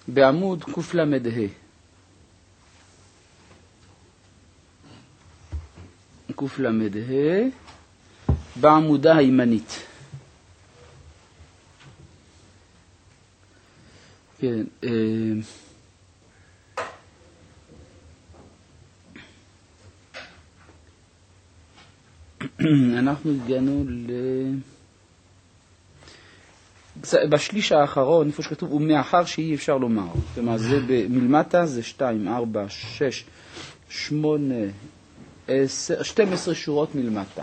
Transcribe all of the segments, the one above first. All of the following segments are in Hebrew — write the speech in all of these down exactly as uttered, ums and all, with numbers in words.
בעמוד קוף למד ה'. קוף למד ה' בעמודה הימנית. כן, אנחנו הגענו ל... בשליש האחרון, איפה שכתוב, ומאחר שאי אפשר לומר. כלומר, זה מלמטה, זה שתיים, ארבע, שש, שמונה, עשר, שתים עשרה שורות מלמטה.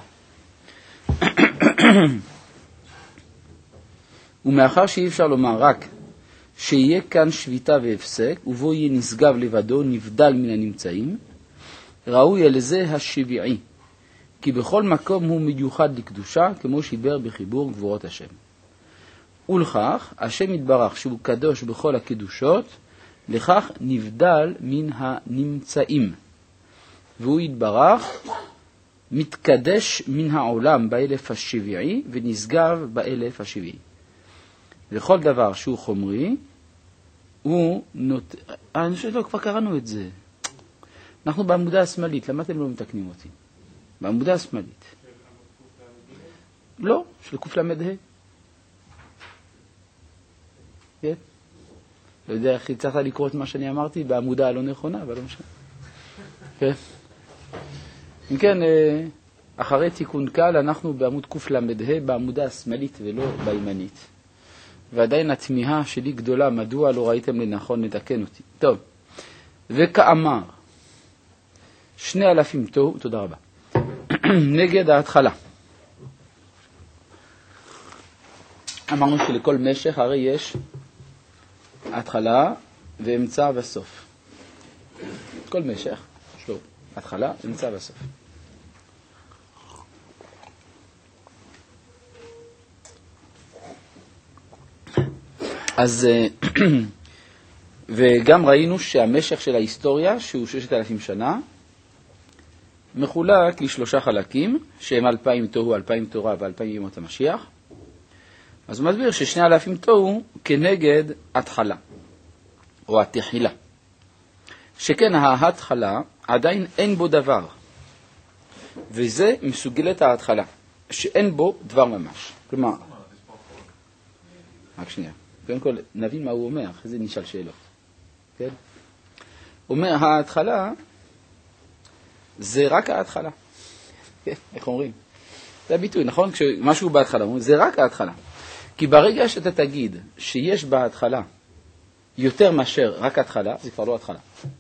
ומאחר שאי אפשר לומר רק שיהיה כאן שביטה והפסק, ובו יהיה נשגב לבדו, נבדל מן הנמצאים, ראוי על זה השביעי, כי בכל מקום הוא מיוחד לקדושה, כמו שיבר בחיבור גבורות השם. ולכך, השם יתברך שהוא קדוש בכל הקדושות, לכך נבדל מן הנמצאים. והוא יתברך מתקדש מן העולם באלף השביעי, ונשגב באלף השביעי. לכל דבר שהוא חומרי, הוא נות... אני חושב שלא, כבר קראנו את זה. אנחנו בעמודה השמאלית, למה אתם לא מתקנים אותי? בעמודה השמאלית. לא, של קוף למד ה'. כן? לא יודע איך הצלחת לקרוא את מה שאני אמרתי בעמודה הלא נכונה, אבל לא משנה. כן? אם כן, אחרי תיקון קל, אנחנו בעמוד קוף למד ה' בעמודה השמאלית ולא בימנית. ועדיין התמיהה שלי גדולה, מדוע לא ראיתם לנכון לתקן אותי. טוב, וכאמר, שני אלפים תוהו, תודה רבה, נגד ההתחלה. אמרנו שלכל משך הרי יש התחלה ואמצע וסוף. כל משך יש לו התחלה, אמצע וסוף. אז וגם ראינו שהמשך של ההיסטוריה, שהוא ששת אלפים שנה, מחולק לשלושה חלקים, שהם אלפיים תוהו, אלפיים תורה ואלפיים ימות המשיח. אז הוא מסביר ששני אלפים תוהו כנגד התחלה, או התחילה. שכן ההתחלה עדיין אין בו דבר, וזה מסוגלת ההתחלה, שאין בו דבר ממש. כלומר, רק שנייה. קודם כל, נבין מה הוא אומר, אחרי זה נשאל שאלות. כן? הוא אומר, ההתחלה זה רק ההתחלה. איך אומרים? זה הביטוי, נכון? כשמשהו בהתחלה, אומרים, זה רק ההתחלה. כי ברגע שאתה תגיד שיש בהתחלה יותר מאשר רק ההתחלה, זה כבר לא התחלה.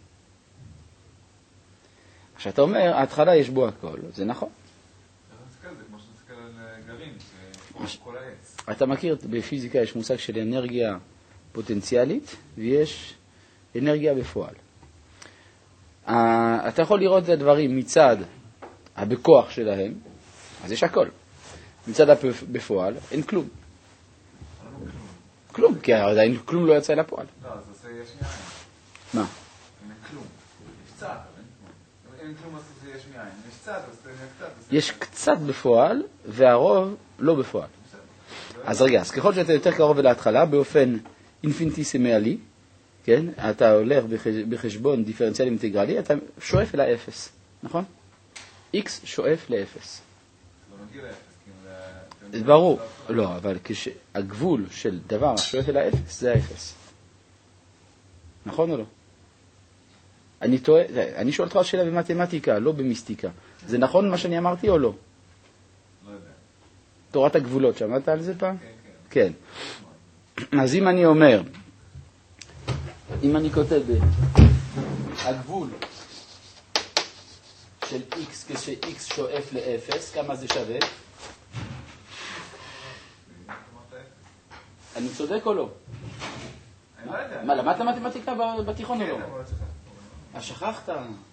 כשאתה אומר, ההתחלה יש בו הכל, זה נכון. זה כמו שנסתכל על גרעין, זה כל העץ. אתה מכיר, בפיזיקה יש מושג של אנרגיה פוטנציאלית, ויש אנרגיה בפועל. אתה יכול לראות את הדברים מצד הבכוח שלהם, אז יש הכל. מצד בפועל, אין כלום. כלום, כי עדיין כלום לא יצא לפועל. לא, אז זה יש מאין. מה? אין כלום. יש קצת, אבל אין כלום, אז זה יש מאין. יש קצת, אז זה קצת. יש קצת בפועל, והרוב לא בפועל. אז רגע, אז ככל שאתה יותר קרוב להתחלה, באופן אינפיניטיסימלי, כן? אתה הולך בחשבון דיפרנציאלי אינטגרלי, אתה שואף אל האפס, נכון? X שואף לאפס. לא מגיע לאפס, כי זה ברור. לא, אבל כשהגבול של דבר שואף אל האפס, זה האפס. נכון או לא? אני טועה, אני שואל אותך שאלה במתמטיקה, לא במיסטיקה. זה נכון מה שאני אמרתי או לא? לא יודע. תורת הגבולות, שמעת על זה פעם? כן, כן. כן. אז אם אני אומר, אם אני כותב הגבול של x כש-x שואף ל-אפס, כמה זה שווה? אני צודק או לא? אני לא יודע. מה, למדת מתמטיקה בתיכון או לא? כן, אבל לא צריך. אז שכחת?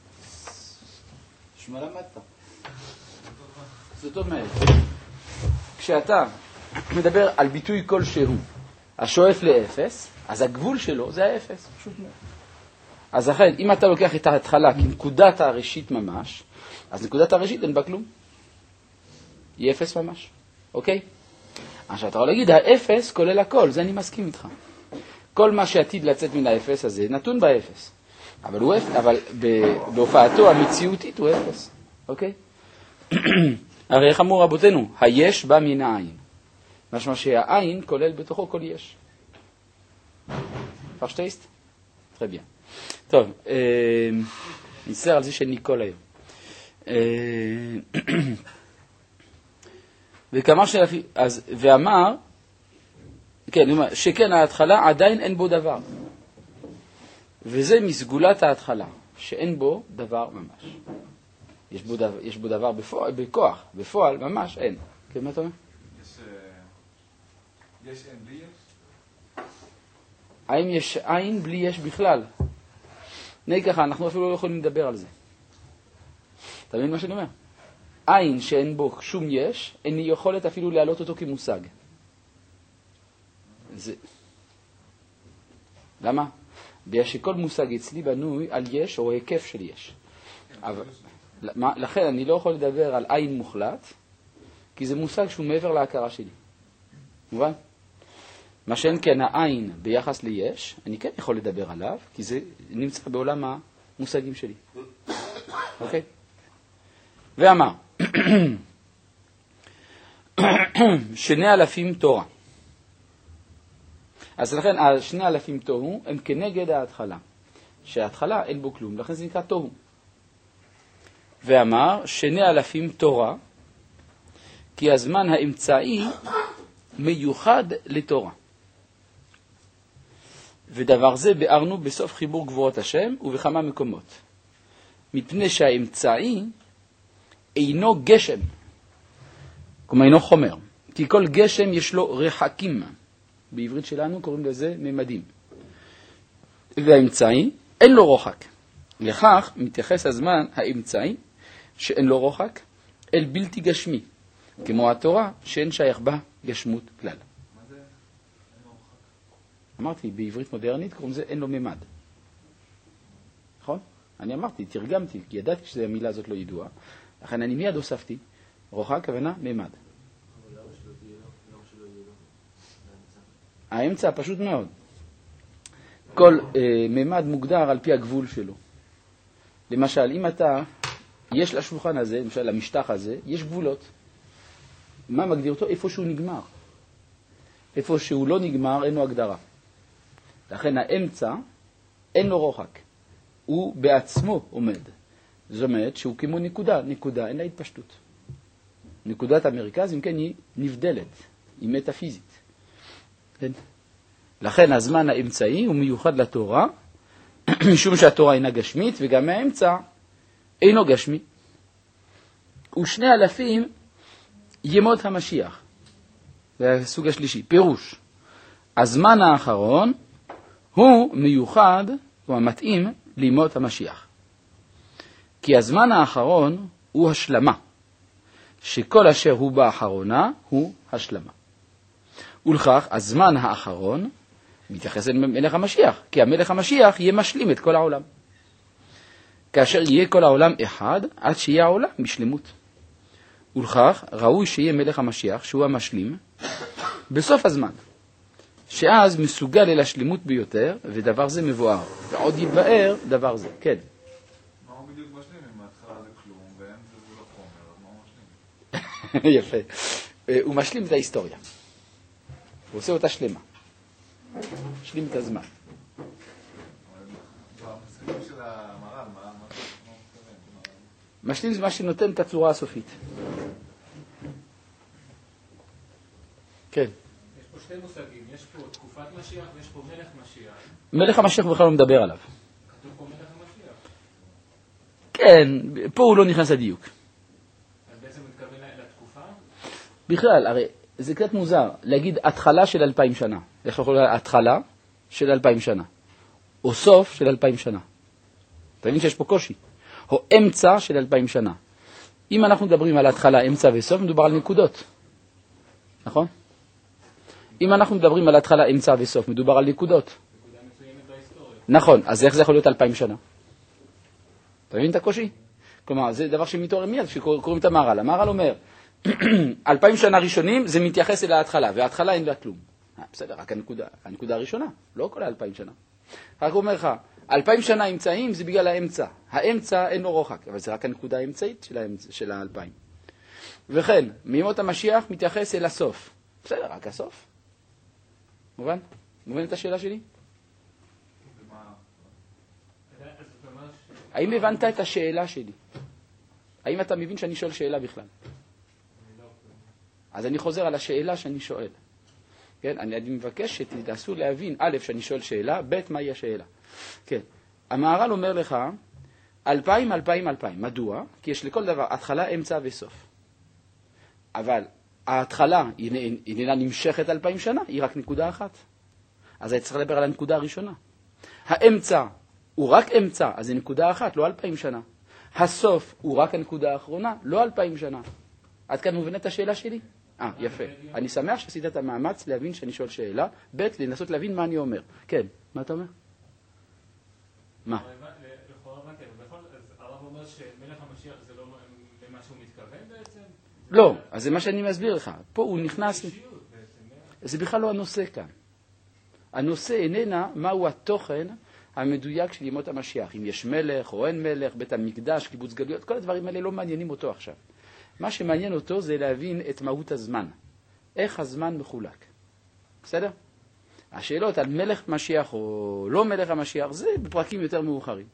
שמה למדת? זאת אומרת, כשאתה מדבר על ביטוי כלשהו, השואף לאפס, אז הגבול שלו זה האפס, פשוט מאוד. אז לכן, אם אתה לוקח את ההתחלה כנקודת הראשית ממש, אז נקודת הראשית אין בה כלום. היא אפס ממש, אוקיי? עכשיו אתה יכול להגיד, האפס כולל הכל, זה אני מסכים איתך. כל מה שעתיד לצאת מן האפס הזה נתון באפס. אבל, הוא, אבל בהופעתו המציאותית הוא אפס. אוקיי? הרי איך אמרו רבותינו? היש בא מן העין. משמע שהעין כולל בתוכו כל יש. פרשטייסט? très bien. טוב, אה, נסתר על זה של ניקול היום. אה, וכמה שלפי, אז, ואמר, כן, שכן ההתחלה עדיין אין בו דבר. וזה מסגולת ההתחלה, שאין בו דבר ממש. יש בו דבר, יש בו דבר בפועל, בכוח, בפועל ממש אין. כן, מה אתה אומר? יש, יש אין בלי יש? האם יש עין בלי יש בכלל? נהי ככה, אנחנו אפילו לא יכולים לדבר על זה. אתה מבין מה שאני אומר? עין שאין בו שום יש, אין לי יכולת אפילו להעלות אותו כמושג. זה... למה? בגלל שכל מושג אצלי בנוי על יש או היקף של יש. אבל... לכן אני לא יכול לדבר על עין מוחלט, כי זה מושג שהוא מעבר להכרה שלי. מובן? מה שאין כן העין ביחס ליש, אני כן יכול לדבר עליו, כי זה נמצא בעולם המושגים שלי. אוקיי? ואמר, שני אלפים תורה. אז לכן, שני אלפים תוהו הם כנגד ההתחלה. שההתחלה אין בו כלום, לכן זה נקרא תוהו. ואמר, שני אלפים תורה, כי הזמן האמצעי מיוחד לתורה. ודבר זה בארנו בסוף חיבור גבורות השם ובכמה מקומות. מפני שהאמצעי אינו גשם, כלומר אינו חומר. כי כל גשם יש לו רחקים. בעברית שלנו קוראים לזה ממדים. והאמצעי אין לו רוחק. לכך מתייחס הזמן האמצעי שאין לו רוחק אל בלתי גשמי, כמו התורה שאין שייך בה גשמות כלל. מה זה אין לו רוחק? אמרתי, בעברית מודרנית קוראים לזה אין לו ממד. נכון? אני אמרתי, תרגמתי, כי ידעתי שהמילה הזאת לא ידועה, לכן אני מיד הוספתי רוחק, כוונה ממד. האמצע פשוט מאוד. כל אה, ממד מוגדר על פי הגבול שלו. למשל, אם אתה, יש לשולחן הזה, למשל למשטח הזה, יש גבולות. מה מגדיר אותו? איפה שהוא נגמר. איפה שהוא לא נגמר, אין לו הגדרה. לכן האמצע, אין לו רוחק. הוא בעצמו עומד. זאת אומרת שהוא כמו נקודה. נקודה, אין לה התפשטות. נקודת המרכז, אם כן, היא נבדלת. היא מטאפיזית. כן? לכן הזמן האמצעי הוא מיוחד לתורה, משום שהתורה אינה גשמית, וגם האמצע אינו גשמי. ושני אלפים ימות המשיח. זה הסוג השלישי. פירוש. הזמן האחרון הוא מיוחד, הוא המתאים לימות המשיח. כי הזמן האחרון הוא השלמה, שכל אשר הוא באחרונה הוא השלמה. ולכך, הזמן האחרון מתייחס אל מלך המשיח, כי המלך המשיח יהיה משלים את כל העולם. כאשר יהיה כל העולם אחד, עד שיהיה העולם משלמות. ולכך, ראוי שיהיה מלך המשיח, שהוא המשלים, בסוף הזמן, שאז מסוגל אל השלימות ביותר, ודבר זה מבואר. ועוד יתבאר דבר זה. כן. מה הוא בדיוק משלים? אם ההתחלה זה כלום, ואין זה לא חומר, מה הוא משלים? יפה. הוא משלים את ההיסטוריה. הוא עושה אותה שלמה. משלים את הזמן. במסכים של המר"ל, מה הוא מתכוון? משלים זה מה שנותן את הצורה הסופית. כן. יש פה שתי מושגים, יש פה תקופת משיח ויש פה מלך משיח. מלך המשיח בכלל לא מדבר עליו. כתוב פה מלך המשיח. כן, פה הוא לא נכנס לדיוק. אז בעצם מתכוון לתקופה? בכלל, הרי זה קצת מוזר להגיד התחלה של אלפיים שנה. איך יכול להיות התחלה של אלפיים שנה? או סוף של אלפיים שנה. אתה מבין שיש פה קושי. או אמצע של אלפיים שנה. אם אנחנו מדברים על התחלה, אמצע וסוף, מדובר על נקודות. נכון? אם אנחנו מדברים על התחלה, אמצע וסוף, מדובר על נקודות. נקודה מצוינת בהיסטוריה. נכון, אז איך זה יכול להיות אלפיים שנה? אתה מבין את הקושי? כלומר, זה דבר שמתעורר מיד כשקוראים את המהר"ל. המהר"ל אומר, אלפיים שנה ראשונים זה מתייחס אל ההתחלה, וההתחלה אין לה כלום. בסדר, רק הנקודה, הנקודה הראשונה, לא כל האלפיים שנה. רק הוא אומר לך, אלפיים שנה אמצעים זה בגלל האמצע. האמצע אין לו רוחק, אבל זה רק הנקודה האמצעית של, האמצע, של האלפיים. וכן, מימות המשיח מתייחס אל הסוף. בסדר, רק הסוף. מובן? מובן את השאלה שלי? האם הבנת את השאלה שלי? האם אתה מבין שאני שואל שאלה בכלל? אז אני חוזר על השאלה שאני שואל. כן? אני, אני מבקש שתנסו להבין, א', שאני שואל שאלה, ב', מהי השאלה. כן. המהר"ל אומר לך, אלפיים, אלפיים, אלפיים. מדוע? כי יש לכל דבר התחלה, אמצע וסוף. אבל ההתחלה היא איננה נמשכת אלפיים שנה, היא רק נקודה אחת. אז אני צריך לדבר על הנקודה הראשונה. האמצע הוא רק אמצע, אז זה נקודה אחת, לא אלפיים שנה. הסוף הוא רק הנקודה האחרונה, לא אלפיים שנה. עד כאן מובן את השאלה שלי? אה, יפה. אני שמח שעשית את המאמץ להבין שאני שואל שאלה, ב' לנסות להבין מה אני אומר. כן, מה אתה אומר? מה? לכאורה הבנתי, אבל בכל זאת, הרב אומר שמלך המשיח זה לא למה שהוא מתכוון בעצם? לא, אז זה מה שאני מסביר לך. פה הוא נכנס... זה בכלל לא הנושא כאן. הנושא איננה מהו התוכן המדויק של ימות המשיח. אם יש מלך או אין מלך, בית המקדש, קיבוץ גלויות, כל הדברים האלה לא מעניינים אותו עכשיו. מה שמעניין אותו זה להבין את מהות הזמן. איך הזמן מחולק. בסדר? השאלות על מלך משיח או לא מלך המשיח, זה בפרקים יותר מאוחרים.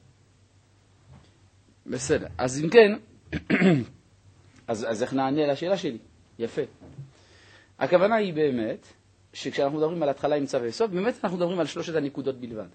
בסדר. אז אם כן, אז, אז איך נענה לשאלה שלי? יפה. הכוונה היא באמת, שכשאנחנו מדברים על התחלה, אמצע וסוף, באמת אנחנו מדברים על שלושת הנקודות בלבד.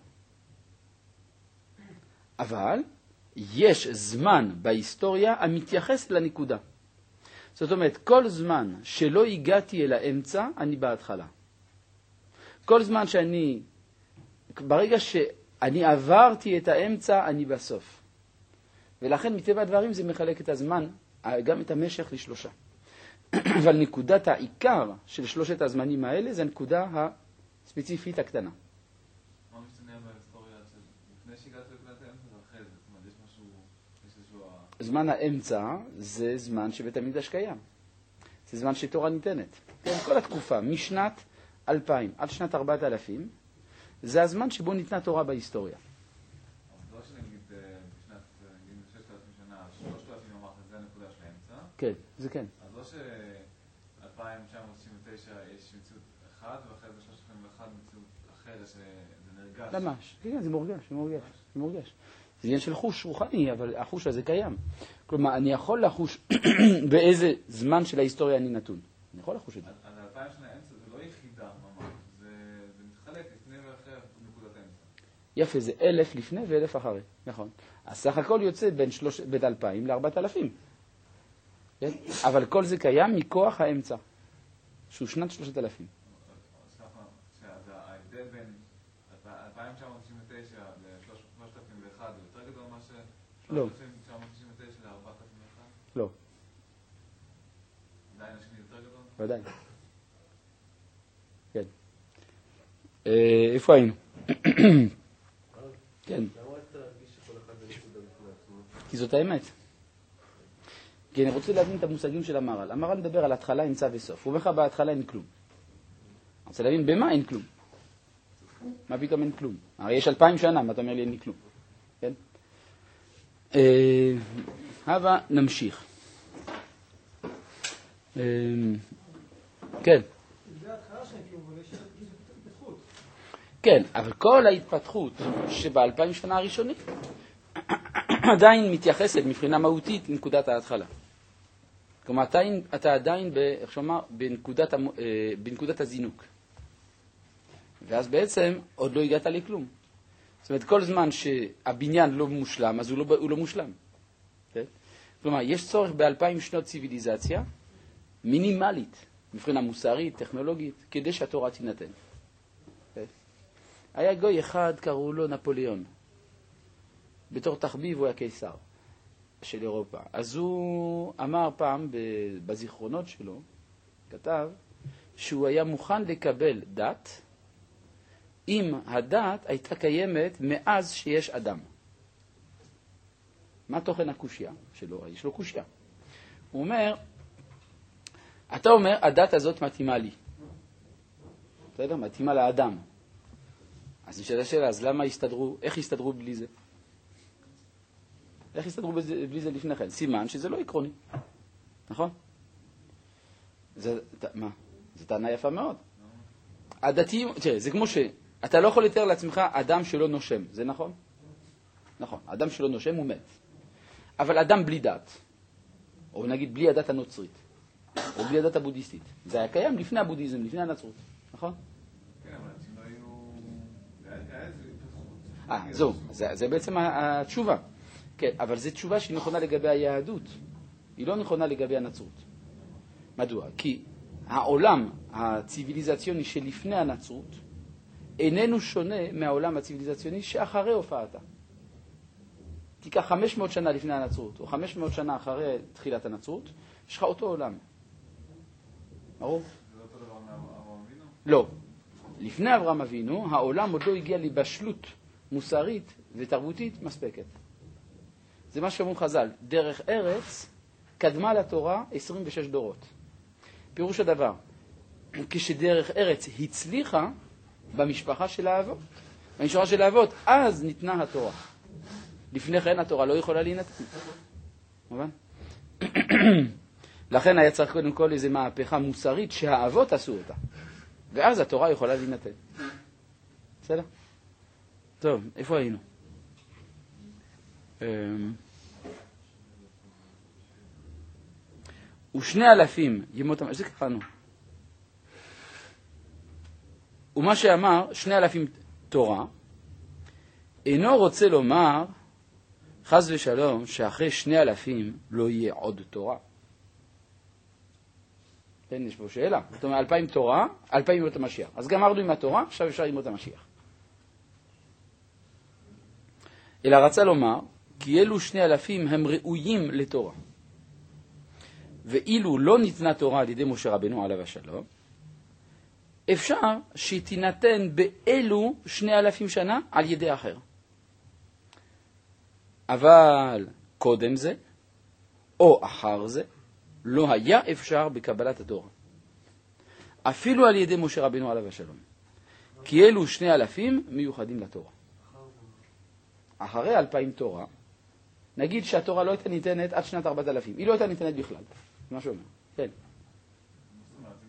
אבל יש זמן בהיסטוריה המתייחס לנקודה. זאת אומרת, כל זמן שלא הגעתי אל האמצע, אני בהתחלה. כל זמן שאני, ברגע שאני עברתי את האמצע, אני בסוף. ולכן מטבע הדברים זה מחלק את הזמן, גם את המשך לשלושה. אבל נקודת העיקר של שלושת הזמנים האלה, זה הנקודה הספציפית הקטנה. מה משתנה בהיסטוריה של לפני שהגעת לנקודת האמצע ואחרי זה? זאת אומרת, יש משהו, יש איזשהו... זמן האמצע זה זמן שבית המקדש קיים. זה זמן שתורה ניתנת. כן, כל התקופה, משנת אלפיים עד שנת ארבעת אלפים, זה הזמן שבו ניתנה תורה בהיסטוריה. אז לא שנגיד בשנת ששת אלפים שנה, שלושת אלפים אמרת, זה הנקודה של האמצע. כן, זה כן. אז לא ש-אלפיים תשע מאות תשעים ותשע יש מציאות אחת, ואחרי זה שלושת אלפים ואחת מציאות אחרת, שזה נרגש. ממש, כן, זה מורגש, זה מורגש, זה מורגש. זה עניין של חוש רוחני, אבל החוש הזה קיים. כלומר, אני יכול לחוש באיזה זמן של ההיסטוריה אני נתון. אני יכול לחוש את זה. אז אלפיים שנה אמצע זה לא יחידה ממש, זה מתחלק לפני ואחרי נקודת האמצע. יפה, זה אלף לפני ואלף אחרי, נכון. אז סך הכל יוצא בין, שלוש, בין אלפיים לארבעת אלפים. כן? אבל כל זה קיים מכוח האמצע, שהוא שנת שלושת אלפים. אז ההבדל בין אלפיים תשע מאות תשעים ותשע ל-שלושת אלפים ואחת זה יותר גדול מה ש... לא. שלושת אלפים תשע מאות תשעים ותשע ל-ארבעת אלפים ואחת? לא. עדיין השני יותר גדול? ודאי. כן. איפה היינו? כן. כי זאת האמת. כי אני רוצה להבין את המושגים של המהר"ל. המהר"ל מדבר על התחלה, אמצע וסוף. הוא אומר לך, בהתחלה אין כלום. אני רוצה להבין במה אין כלום. מה פתאום אין כלום? הרי יש אלפיים שנה, מה אתה אומר לי אין לי כלום? כן? הבה נמשיך. כן. זה ההתחלה של כלום, אבל יש התפתחות. כן, אבל כל ההתפתחות שבאלפיים שנה הראשונית עדיין מתייחסת מבחינה מהותית לנקודת ההתחלה. כלומר, אתה, אתה עדיין, איך שאומר, בנקודת, בנקודת הזינוק. ואז בעצם עוד לא הגעת לכלום. זאת אומרת, כל זמן שהבניין לא מושלם, אז הוא לא, הוא לא מושלם. כן? כלומר, יש צורך באלפיים שנות ציוויליזציה מינימלית, מבחינה מוסרית, טכנולוגית, כדי שהתורה תינתן. כן? היה גוי אחד, קראו לו נפוליאון. בתור תחביב הוא היה קיסר של אירופה. אז הוא אמר פעם בזיכרונות שלו, כתב, שהוא היה מוכן לקבל דת, אם הדת הייתה קיימת מאז שיש אדם. מה תוכן הקושיה שלו? יש לו קושיה. הוא אומר, אתה אומר, הדת הזאת מתאימה לי. בסדר? מתאימה לאדם. אז נשאלה השאלה, אז למה הסתדרו, איך הסתדרו בלי זה? איך הסתדרו בלי זה לפני כן? סימן שזה לא עקרוני, נכון? זה, מה? זו טענה יפה מאוד. הדתיים, תראה, זה כמו שאתה לא יכול לתאר לעצמך אדם שלא נושם, זה נכון? נכון, אדם שלא נושם הוא מת. אבל אדם בלי דת, או נגיד בלי הדת הנוצרית, או בלי הדת הבודהיסטית, זה היה קיים לפני הבודהיזם, לפני הנצרות, נכון? כן, אבל אנשים לא היו... היה איזה התפתחות. אה, זהו, זה, זה בעצם התשובה. כן, אבל זו תשובה שהיא נכונה לגבי היהדות, היא לא נכונה לגבי הנצרות. מדוע? כי העולם הציביליזציוני שלפני הנצרות איננו שונה מהעולם הציביליזציוני שאחרי הופעתה. תיקח חמש מאות שנה לפני הנצרות, או חמש מאות שנה אחרי תחילת הנצרות, יש לך אותו עולם. ברור? זה לא אותו דבר מאברהם אבינו? לא. לפני אברהם אבינו, העולם עוד לא הגיע לבשלות מוסרית ותרבותית מספקת. זה מה שאומרים חז"ל, דרך ארץ קדמה לתורה עשרים ושש דורות. פירוש הדבר, כשדרך ארץ הצליחה במשפחה של האבות, במשפחה של האבות, אז ניתנה התורה. לפני כן התורה לא יכולה להינתן. מובן? לכן היה צריך קודם כל איזו מהפכה מוסרית שהאבות עשו אותה. ואז התורה יכולה להינתן. בסדר? טוב, איפה היינו? ושני אלפים ימות המשיח, זה קראנו. ומה שאמר, שני אלפים תורה, אינו רוצה לומר, חס ושלום, שאחרי שני אלפים לא יהיה עוד תורה. כן, יש פה שאלה. זאת אומרת, אלפיים תורה, אלפיים ימות המשיח. אז גמרנו עם התורה, עכשיו אפשר ימות המשיח. אלא רצה לומר, כי אלו שני אלפים הם ראויים לתורה. ואילו לא ניתנה תורה על ידי משה רבנו עליו השלום, אפשר שתינתן באלו שני אלפים שנה על ידי אחר. אבל קודם זה, או אחר זה, לא היה אפשר בקבלת התורה. אפילו על ידי משה רבנו עליו השלום. כי אלו שני אלפים מיוחדים לתורה. אחרי אלפיים תורה, נגיד שהתורה לא הייתה ניתנת עד שנת ארבעת אלפים. היא לא הייתה ניתנת בכלל. זה מה שאומר. כן. זאת אומרת,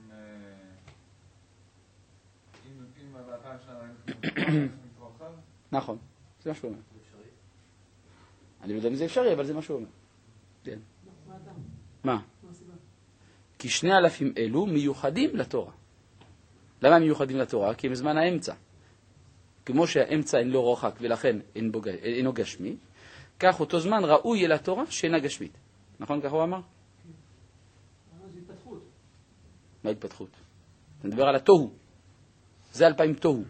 אם באלפיים שנה היינו כבר אחר? נכון. זה מה שהוא אומר. אני לא יודע אם זה אפשרי, אבל זה מה שהוא אומר. כן. מה? כי שני אלפים אלו מיוחדים לתורה. למה הם מיוחדים לתורה? כי הם זמן האמצע. כמו שהאמצע אין לו רוחק ולכן אין בו, אינו גשמי, כך אותו זמן ראוי אל התורה שאינה גשמית. נכון? כך הוא אמר? זה התפתחות. מה התפתחות? אתה מדבר על התוהו. זה אלפיים תוהו.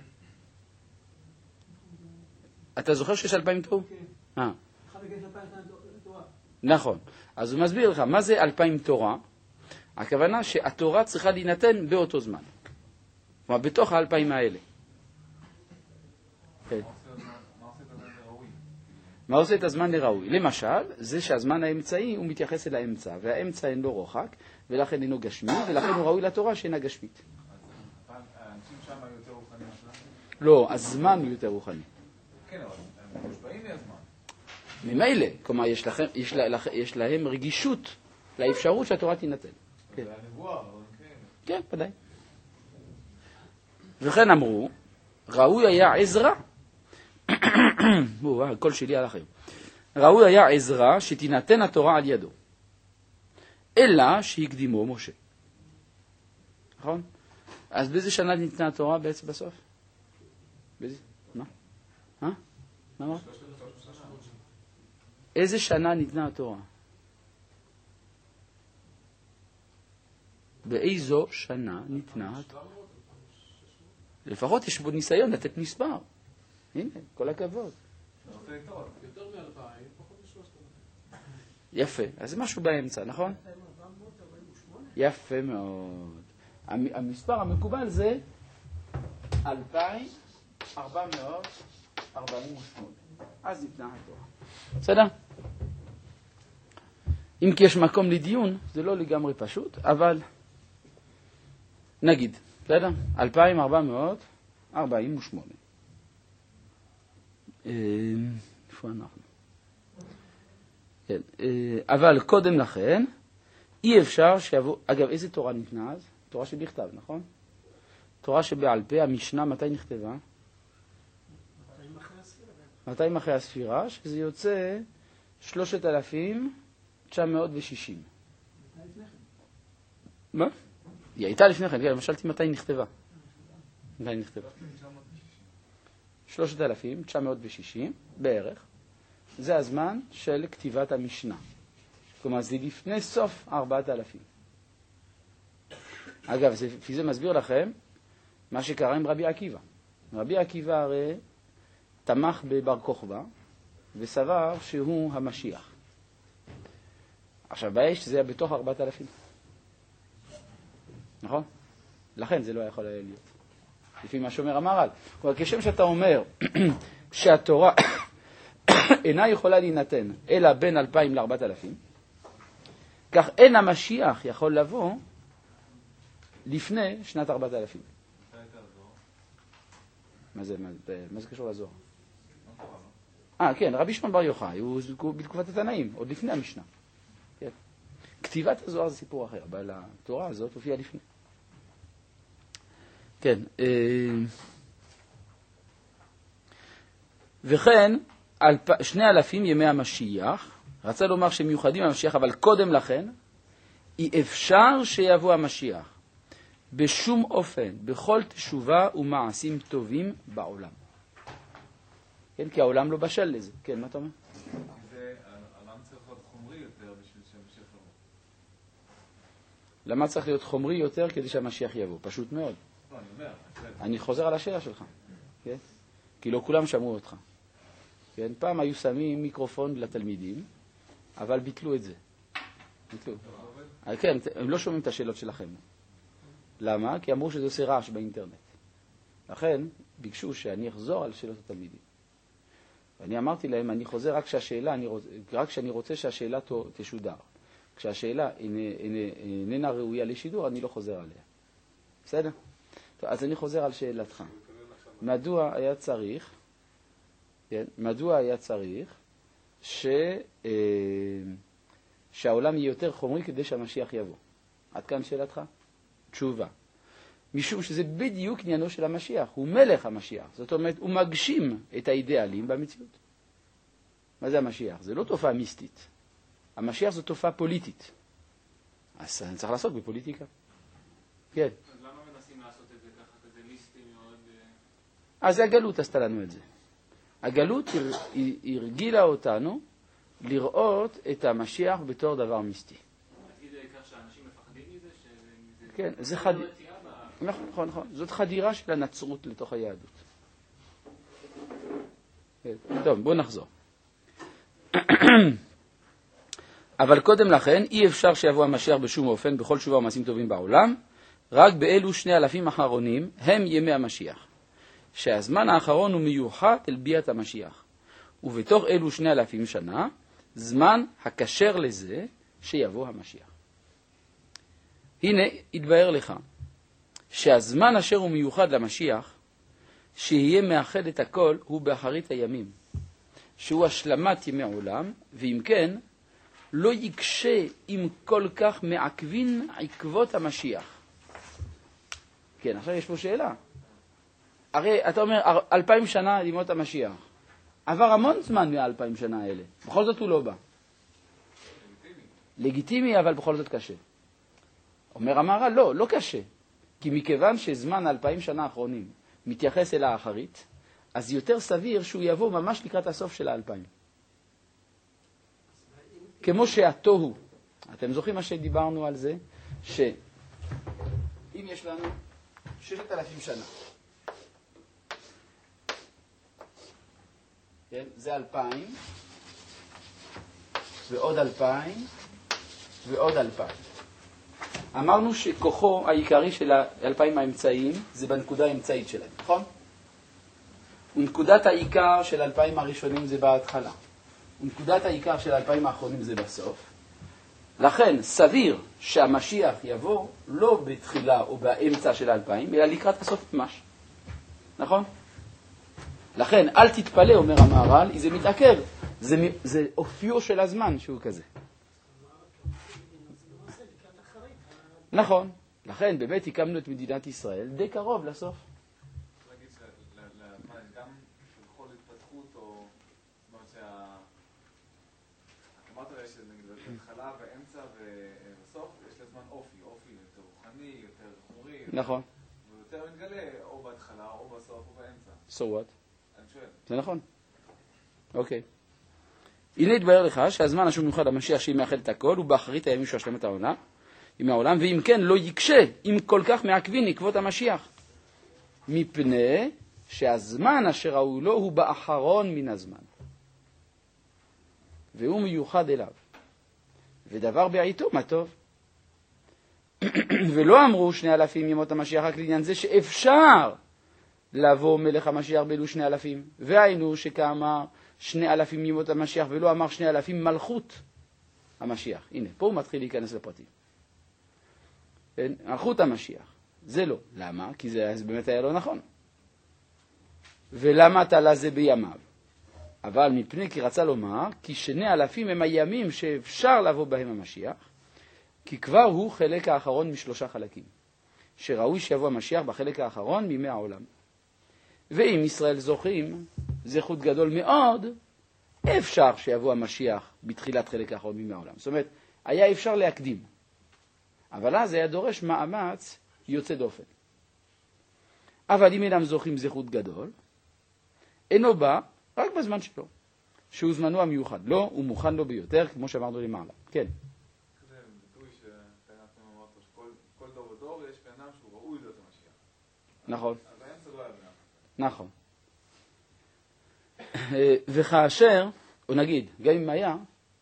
אתה זוכר שיש אלפיים תוהו? כן. אה. אחד מגייס אלפיים שנה לתורה. נכון. אז הוא מסביר לך, מה זה אלפיים תורה? הכוונה שהתורה צריכה להינתן באותו זמן. כלומר, בתוך האלפיים האלה. כן. מה עושה את הזמן לראוי? למשל, זה שהזמן האמצעי הוא מתייחס אל האמצע, והאמצע אין לו רוחק, ולכן אינו גשמי, ולכן הוא ראוי לתורה שאינה גשמית. האנשים שם היו יותר רוחניים שלנו? לא, הזמן הוא יותר רוחני. כן, אבל הם מושפעים מהזמן. ממילא, כלומר, יש, לכם, יש, לה, יש להם רגישות לאפשרות שהתורה תינתן. כן. זה הנבואה, אבל כן. כן, ודאי. וכן אמרו, ראוי היה עזרא, הקול שלי הלך היום, ראוי היה עזרא שתינתן התורה על ידו, אלא שהקדימו משה. נכון? אז באיזה שנה ניתנה התורה בעצם בסוף? באיזה? מה? מה? מה אמרת? איזה שנה ניתנה התורה? באיזו שנה ניתנה התורה? לפחות יש בו ניסיון לתת מספר. הנה, כל הכבוד. יותר מאלפיים, פחות משלושת אלפים. יפה, אז זה משהו באמצע, נכון? יפה מאוד. המספר המקובל זה אלפיים ארבע מאות ארבעים ושמונה. אז ניתנה התורה. בסדר? אם כי יש מקום לדיון, זה לא לגמרי פשוט, אבל נגיד, בסדר? אלפיים ארבע מאות ארבעים ושמונה. איפה אנחנו? כן. אבל קודם לכן, אי אפשר שיבוא... אגב, איזה תורה ניתנה אז? תורה שבכתב, נכון? תורה שבעל פה, המשנה, מתי נכתבה? מתי אחרי הספירה? שזה יוצא שלושת אלפים תשע מאות ושישים. מה? היא הייתה לפני כן, כן, שאלתי מתי נכתבה. מתי נכתבה? שלושת אלפים תשע מאות ושישים בערך. זה הזמן של כתיבת המשנה. כלומר, זה לפני סוף ארבעת אלפים. אגב, זה, לפי זה מסביר לכם מה שקרה עם רבי עקיבא. רבי עקיבא הרי תמך בבר כוכבא וסבר שהוא המשיח. עכשיו, בעיה שזה היה בתוך ארבעת אלפים. נכון? לכן זה לא יכול היה להיות. לפי מה שאומר המהר"ל. כלומר, כשם שאתה אומר שהתורה אינה יכולה להינתן אלא בין אלפיים לארבעת אלפים, כך אין המשיח יכול לבוא לפני שנת ארבעת אלפים. מה זה, מה, מה זה קשור לזוהר? אה, כן, רבי שמעון בר יוחאי, הוא בתקופת התנאים, עוד לפני המשנה. כן. כתיבת הזוהר זה סיפור אחר, אבל התורה הזאת הופיעה לפני. כן. וכן, אלפ... שני אלפים ימי המשיח, רצה לומר שמיוחדים המשיח, אבל קודם לכן, אי אפשר שיבוא המשיח. בשום אופן, בכל תשובה ומעשים טובים בעולם. כן, כי העולם לא בשל לזה. כן, מה אתה אומר? זה, העולם צריך להיות חומרי יותר בשביל שהמשיח יבוא. למה צריך להיות חומרי יותר כדי שהמשיח יבוא? פשוט מאוד. לא, אני אומר. אני חוזר על השאלה שלך. כן? כי לא כולם שמעו אותך. כן? פעם היו שמים מיקרופון לתלמידים, אבל ביטלו את זה. ביטלו. כן, הם לא שומעים את השאלות שלכם. למה? כי אמרו שזה עושה רעש באינטרנט. לכן ביקשו שאני אחזור על שאלות התלמידים. ואני אמרתי להם, אני חוזר רק כשהשאלה, אני רוצ... רק כשאני רוצה שהשאלה תשודר. כשהשאלה איננה ראויה לשידור, אני לא חוזר עליה. בסדר? טוב, אז אני חוזר על שאלתך. מדוע היה צריך, כן, מדוע היה צריך ש... שהעולם יהיה יותר חומרי כדי שהמשיח יבוא? עד כאן שאלתך? תשובה. משום שזה בדיוק עניינו של המשיח, הוא מלך המשיח. זאת אומרת, הוא מגשים את האידיאלים במציאות. מה זה המשיח? זה לא תופעה מיסטית. המשיח זו תופעה פוליטית. אז אני צריך לעשות בפוליטיקה. כן. אז למה מנסים לעשות את זה ככה, כזה מיסטי מאוד? אז הגלות עשתה לנו את זה. הגלות הרגילה אותנו לראות את המשיח בתור דבר מיסטי. תגיד כך שאנשים מפחדים מזה? כן, זה חדירה. נכון, נכון, נכון. זאת חדירה של הנצרות לתוך היהדות. טוב, בואו נחזור. אבל קודם לכן, אי אפשר שיבוא המשיח בשום אופן, בכל תשובה ומעשים טובים בעולם, רק באלו שני אלפים אחרונים הם ימי המשיח. שהזמן האחרון הוא מיוחד אל ביאת המשיח. ובתוך אלו שני אלפים שנה, זמן הקשר לזה שיבוא המשיח. הנה, התבהר לך, שהזמן אשר הוא מיוחד למשיח, שיהיה מאחד את הכל, הוא באחרית הימים, שהוא השלמת ימי עולם, ואם כן, לא יקשה אם כל כך מעכבין עקבות המשיח. כן, עכשיו יש פה שאלה. הרי אתה אומר, אלפיים שנה לימות המשיח. עבר המון זמן מהאלפיים שנה האלה. בכל זאת הוא לא בא. לגיטימי, אבל בכל זאת קשה. אומר המהר"ל, לא, לא קשה. כי מכיוון שזמן האלפיים שנה האחרונים מתייחס אל האחרית, אז יותר סביר שהוא יבוא ממש לקראת הסוף של האלפיים. כמו שהתוהו. אתם זוכרים מה שדיברנו על זה? שאם יש לנו ששת אלפים שנה, כן? זה אלפיים, ועוד אלפיים, ועוד אלפיים. אמרנו שכוחו העיקרי של האלפיים האמצעיים זה בנקודה האמצעית שלהם, נכון? ונקודת העיקר של האלפיים הראשונים זה בהתחלה. ונקודת העיקר של האלפיים האחרונים זה בסוף. לכן סביר שהמשיח יבוא לא בתחילה או באמצע של האלפיים, אלא לקראת הסוף ממש. נכון? לכן אל תתפלא, אומר המהר"ל, זה מתעכב. זה, זה אופיו של הזמן שהוא כזה. נכון. לכן באמת הקמנו את מדינת ישראל די קרוב לסוף. להגיד שגם בכל התפתחות, או זאת אומרת שה... אמרת הרי שבהתחלה, באמצע ובסוף יש לזמן אופי, אופי יותר רוחני, יותר חומרי. נכון. ויותר מתגלה או בהתחלה, או בסוף, או באמצע. So what? אני שואל. זה נכון. אוקיי. הנה התברר לך שהזמן אשר מיוחד המשיח שהיא מאחד את הכל, הוא באחרית הימים של השלמת העונה. עם העולם, ואם כן לא יקשה, אם כל כך מעכבים עקבות המשיח. מפני שהזמן אשר ראוי לו הוא באחרון מן הזמן. והוא מיוחד אליו. ודבר בעיתו מה טוב. ולא אמרו שני אלפים ימות המשיח רק לעניין זה שאפשר לבוא מלך המשיח באלו שני אלפים. והיינו שכאמר שני אלפים ימות המשיח ולא אמר שני אלפים מלכות המשיח. הנה, פה הוא מתחיל להיכנס לפרטים. מלכות המשיח. זה לא. למה? כי זה, זה באמת היה לא נכון. ולמה תלה זה בימיו? אבל מפני כי רצה לומר, כי שני אלפים הם הימים שאפשר לבוא בהם המשיח, כי כבר הוא חלק האחרון משלושה חלקים, שראוי שיבוא המשיח בחלק האחרון מימי העולם. ואם ישראל זוכים, זכות גדול מאוד, אפשר שיבוא המשיח בתחילת חלק האחרון מימי העולם. זאת אומרת, היה אפשר להקדים. אבל אז היה דורש מאמץ יוצא דופן. אבל אם אינם זוכים זכות גדול, אינו בא רק בזמן שלו, שהוא זמנו המיוחד. לא, הוא מוכן לו ביותר, כמו שאמרנו למעלה. כן. זה ביטוי שאתם אמרת, שכל דור ודור יש בן אדם שהוא ראוי להיות המשיח. נכון. אז האמצע לא היה בן אדם. נכון. וכאשר, או נגיד, גם אם היה,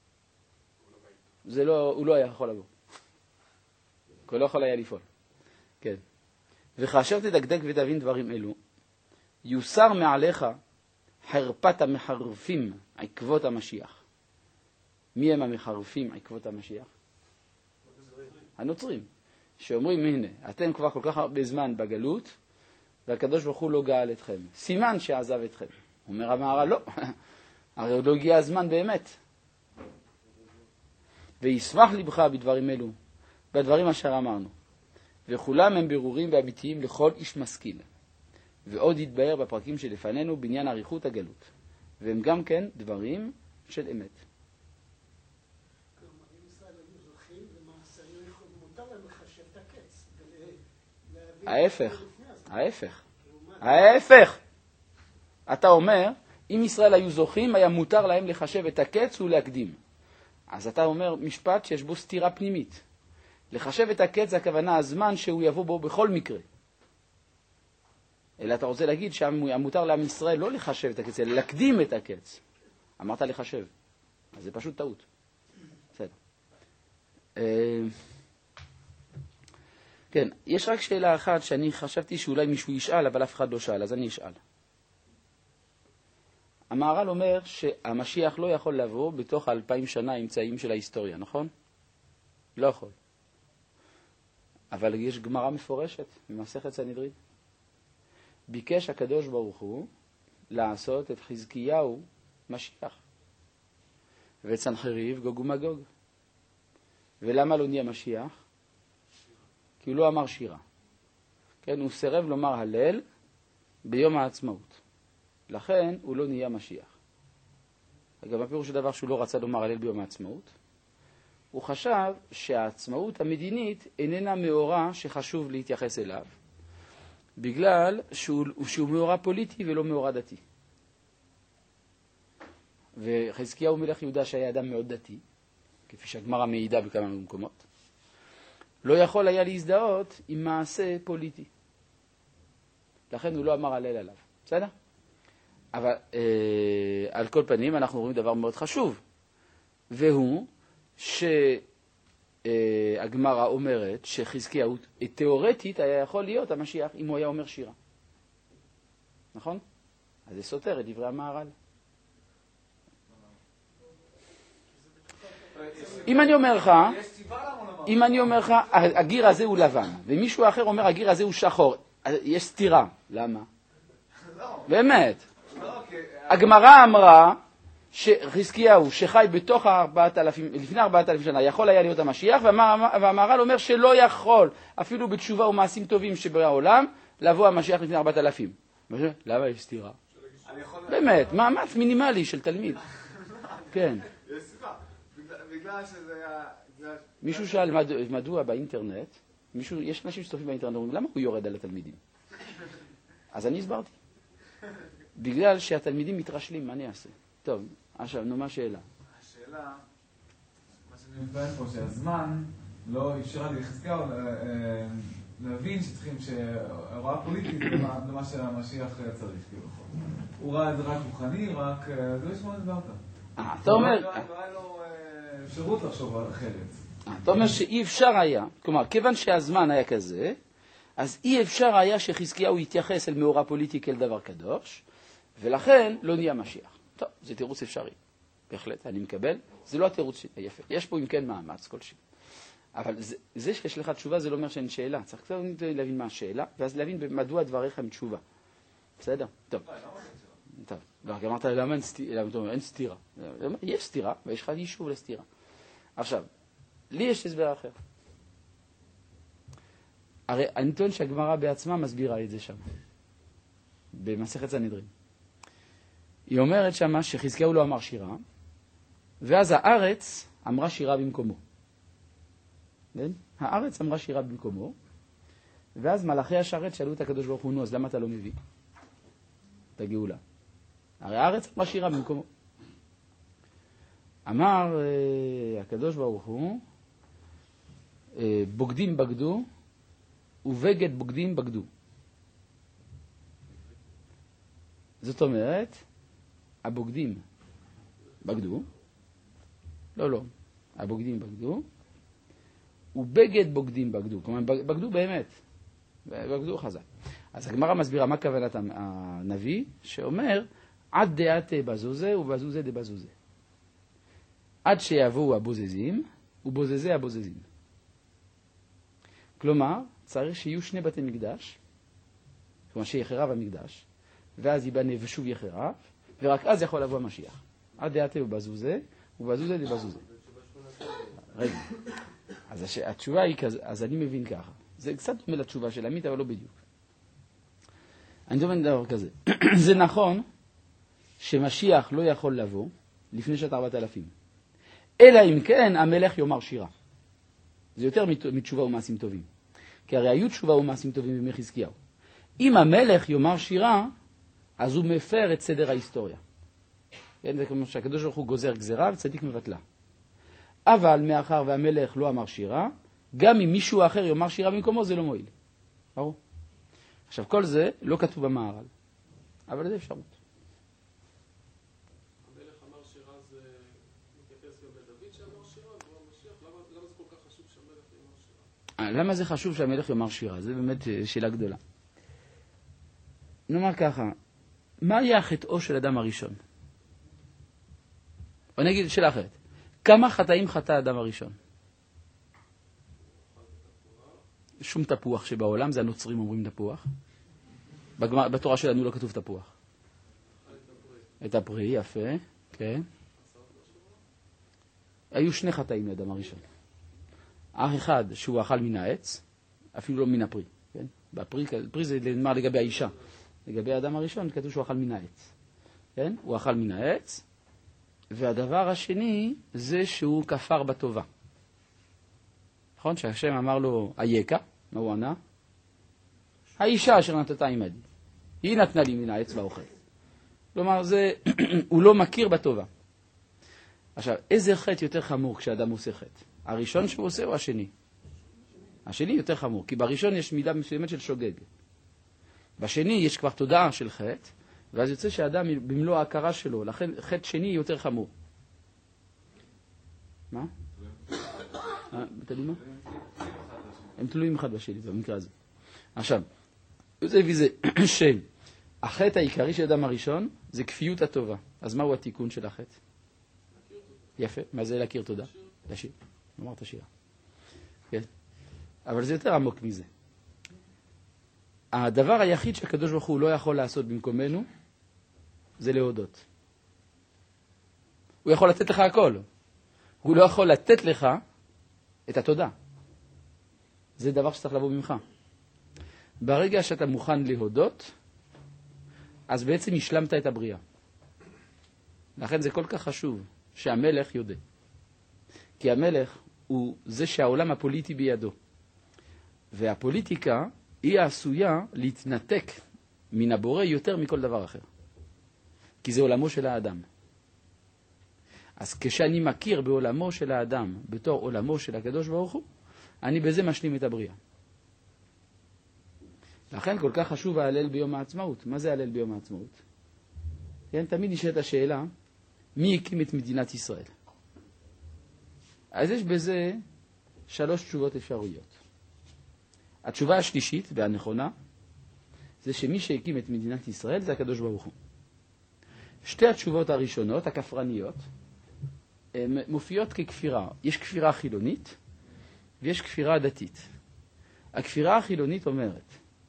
זה לא, הוא לא היה יכול לבוא. כי הוא לא יכול היה לפעול. כן. וכאשר תדקדק ותבין דברים אלו, יוסר מעליך חרפת המחרפים עקבות המשיח. מי הם המחרפים עקבות המשיח? הנוצרים. שאומרים, הנה, אתם כבר כל כך הרבה זמן בגלות, והקדוש ברוך הוא לא גאל אתכם. סימן שעזב אתכם. אומר המהר"ל, לא. הרי עוד לא הגיע הזמן באמת. וישמח לבך בדברים אלו, בדברים אשר אמרנו. וכולם הם ברורים ואמיתיים לכל איש משכיל. ועוד יתבהר בפרקים שלפנינו בעניין אריכות הגלות. והם גם כן דברים של אמת. כלומר, אם ישראל היו זוכים, למעשה מותר להם לחשב את הקץ. ההפך. ההפך. ההפך. אתה אומר, אם ישראל היו זוכים, היה מותר להם לחשב את הקץ ולהקדים. אז אתה אומר משפט שיש בו סתירה פנימית. לחשב את הקץ זה הכוונה הזמן שהוא יבוא בו בכל מקרה. אלא אתה רוצה להגיד שהמותר לעם ישראל לא לחשב את הקץ, אלא להקדים את הקץ. אמרת לחשב. אז זה פשוט טעות. בסדר. כן, יש רק שאלה אחת שאני חשבתי שאולי מישהו ישאל, אבל אף אחד לא שאל, אז אני אשאל. המהר"ל אומר שהמשיח לא יכול לבוא בתוך האלפיים שנה האמצעיים של ההיסטוריה, נכון? לא יכול. אבל יש גמרא מפורשת במסכת סנהדרין. ביקש הקדוש ברוך הוא לעשות את חזקיהו משיח ואת סנחריב גוג ומגוג. ולמה לא נהיה משיח? כי הוא לא אמר שירה. כן, הוא סירב לומר הלל ביום העצמאות. לכן הוא לא נהיה משיח. גם הפירוש של דבר שהוא לא רצה לומר הלל ביום העצמאות. הוא חשב שהעצמאות המדינית איננה מאורע שחשוב להתייחס אליו, בגלל שהוא, שהוא מאורע פוליטי ולא מאורע דתי. וחזקיהו מלך יהודה שהיה אדם מאוד דתי, כפי שהגמרא מעידה בכמה מקומות, לא יכול היה להזדהות עם מעשה פוליטי. לכן הוא לא אמר הלל עליו. בסדר? אבל אה, על כל פנים אנחנו רואים דבר מאוד חשוב, והוא שהגמרא אומרת שחזקיהו תיאורטית היה יכול להיות המשיח אם הוא היה אומר שירה. נכון? אז זה סותר את דברי המהר"ל. אם אני אומר לך, יש סיבה למה הוא אמר. אם אני אומר לך, הגיר הזה הוא לבן, ומישהו אחר אומר, הגיר הזה הוא שחור, יש סתירה. למה? לא, באמת. לא, כי... הגמרא אמרה שחזקיהו, שחי בתוך ארבעת אלפים, לפני ארבעת אלפים שנה, יכול היה להיות המשיח, והמהר"ל אומר שלא יכול, אפילו בתשובה ומעשים טובים שבעולם, לבוא המשיח לפני ארבעת אלפים. למה יש סתירה? אני יכול... באמת, מאמץ מינימלי של תלמיד. כן. יש סיבה. בגלל- בגלל שזה היה... בגלל- מישהו שאל מד- מדוע באינטרנט, מישהו, יש אנשים שצופים באינטרנט, אומרים, למה הוא יורד על התלמידים? אז אני הסברתי. בגלל שהתלמידים מתרשלים, מה אני אעשה? טוב, עכשיו, נו, מה השאלה? השאלה, מה שאני מתכוון פה, שהזמן לא אפשרה ליחזקאל אה, אה, להבין שצריכים, שההוראה פוליטית זה מה- זה מה שהמשיח צריך, כאילו. הוא ראה את זה רק רוחני, רק... אה, זה לא שמונה דבר אותה. אה, אתה אומר, לא היה לו אה, אפשרות לחשוב אחרת. אה, אתה אומר שאי אפשר היה, כלומר, כיוון שהזמן היה כזה, אז אי אפשר היה שחזקיהו יתייחס אל מאורע פוליטי כאל דבר קדוש, ולכן לא נהיה משיח. טוב, זה תירוץ אפשרי. בהחלט, אני מקבל. זה לא התירוץ היפה. יש פה אם כן מאמץ כלשהו. אבל זה, זה שיש לך תשובה זה לא אומר שאין שאלה. צריך קצת להבין מה השאלה, ואז להבין מדוע דבריך עם תשובה. בסדר? טוב. טוב. רק אמרת למה אין סתירה? למה אתה אומר, אין סתירה. יש סתירה, ויש לך יישוב לסתירה. עכשיו, לי יש הסבר אחר. הרי אני טוען שהגמרא בעצמה מסבירה את זה שם. במסכת סנהדרין. היא אומרת שמה שחזקיהו לא אמר שירה, ואז הארץ אמרה שירה במקומו. כן? הארץ אמרה שירה במקומו, ואז מלאכי השרת שאלו את הקדוש ברוך הוא, נו, אז למה אתה לא מביא את הגאולה? הרי הארץ אמרה שירה במקומו. אמר אה, הקדוש ברוך הוא, אה, בוגדים בגדו, ובגד בוגדים בגדו. זאת אומרת, הבוגדים בגדו, לא, לא, הבוגדים בגדו, ובגד בוגדים בגדו, כלומר, בגדו באמת, בגדו חזק. אז הגמרא מסבירה מה כוונת הנביא, שאומר, עד דעת בזוזה ובזוזה דבזוזה. עד שיבואו הבוזזים, ובוזזי הבוזזים. כלומר, צריך שיהיו שני בתי מקדש, כלומר שיחרב המקדש, ואז ייבנה ושוב יחרב, ורק אז יכול לבוא המשיח. עד דעתה ובזוזה, ובזוזה דבזוזה. רגע. אז הש... התשובה היא כזה, אז אני מבין ככה. זה קצת דומה לתשובה של עמית, אבל לא בדיוק. אני דומה דבר כזה. זה נכון שמשיח לא יכול לבוא לפני שעת ארבעת אלפים. אלא אם כן המלך יאמר שירה. זה יותר מתשובה ומעשים טובים. כי הרי היו תשובה ומעשים טובים בימי חזקיהו. אם המלך יאמר שירה, אז הוא מפר את סדר ההיסטוריה. כן, זה כמו שהקדוש ברוך הוא גוזר גזרה וצדיק מבטלה. אבל מאחר והמלך לא אמר שירה, גם אם מישהו אחר יאמר שירה במקומו, זה לא מועיל. ברור? עכשיו, כל זה לא כתוב במהר"ל, אבל זה אפשרות. המלך אמר שירה זה מתייחס גם לדוד שאמר שירה, והוא המשיח, למה, למה זה כל כך חשוב שהמלך יאמר שירה? למה זה חשוב שהמלך יאמר שירה? זה באמת שאלה גדולה. נאמר ככה, מה היה חטאו של אדם הראשון? או נגיד שאלה אחרת, כמה חטאים חטא האדם הראשון? שום תפוח שבעולם, זה הנוצרים אומרים תפוח. בגמר, בתורה שלנו לא כתוב תפוח. את הפרי, יפה, כן. היו שני חטאים לאדם הראשון. אח אחד שהוא אכל מן העץ, אפילו לא מן הפרי. כן? בפרי, פרי זה נאמר לגבי האישה. לגבי האדם הראשון כתוב שהוא אכל מן העץ. כן? הוא אכל מן העץ, והדבר השני זה שהוא כפר בטובה. נכון? שהשם אמר לו, אייכה, מה הוא ענה? האישה אשר נתתה עמדי. היא נתנה לי מן העץ והאוכל. כלומר, זה, הוא לא מכיר בטובה. עכשיו, איזה חטא יותר חמור כשאדם עושה חטא? הראשון שהוא עושה או השני? השני יותר חמור, כי בראשון יש מידה מסוימת של שוגג. בשני יש כבר תודעה של חטא, ואז יוצא שהאדם במלוא ההכרה שלו, לכן חטא שני יותר חמור. מה? תלויים מה? הם תלויים אחד בשני, במקרה הזה. עכשיו, זה וזה שהחטא העיקרי של האדם הראשון זה כפיות הטובה. אז מהו התיקון של החטא? יפה, מה זה להכיר תודה? לשיר. אמרת שירה. כן? אבל זה יותר עמוק מזה. הדבר היחיד שהקדוש ברוך הוא לא יכול לעשות במקומנו, זה להודות. הוא יכול לתת לך הכל. הוא לא יכול לתת לך את התודה. זה דבר שצריך לבוא ממך. ברגע שאתה מוכן להודות, אז בעצם השלמת את הבריאה. לכן זה כל כך חשוב שהמלך יודע. כי המלך הוא זה שהעולם הפוליטי בידו. והפוליטיקה היא עשויה להתנתק מן הבורא יותר מכל דבר אחר. כי זה עולמו של האדם. אז כשאני מכיר בעולמו של האדם בתור עולמו של הקדוש ברוך הוא, אני בזה משלים את הבריאה. לכן כל כך חשוב ההלל ביום העצמאות. מה זה ההלל ביום העצמאות? כן, תמיד נשאלת השאלה, מי הקים את מדינת ישראל? אז יש בזה שלוש תשובות אפשריות. התשובה השלישית והנכונה, זה שמי שהקים את מדינת ישראל זה הקדוש ברוך הוא. שתי התשובות הראשונות, הכפרניות, הן מופיעות ככפירה. יש כפירה חילונית ויש כפירה דתית. הכפירה החילונית אומרת,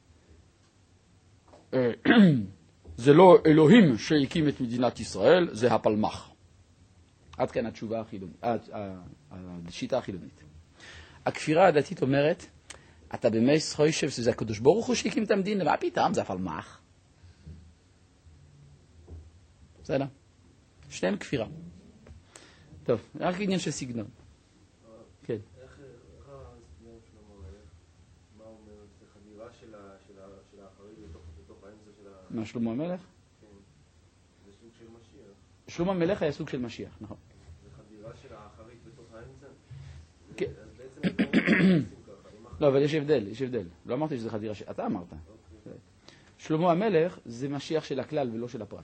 זה לא אלוהים שהקים את מדינת ישראל, זה הפלמח. עד כאן התשובה החילונית, השיטה החילונית. הכפירה הדתית אומרת, אתה באמת חושב שזה הקדוש ברוך הוא שהקים את המדינה, מה פתאום זה הפלמח? בסדר? שניהם כפירה. טוב, רק עניין של סגנון. כן. איך רע הסגנון שלמה המלך? מה אומר? זה חדירה של האחרית בתוך האמצע של ה... מה, שלמה המלך? כן. זה סוג של משיח. שלמה המלך היה סוג של משיח, נכון. זה חדירה של האחרית בתוך האמצע? כן. אז בעצם אנחנו עושים ככה. לא, אבל יש הבדל, יש הבדל. לא אמרתי שזה חדירה של... אתה אמרת. שלמה המלך זה משיח של הכלל ולא של הפרט.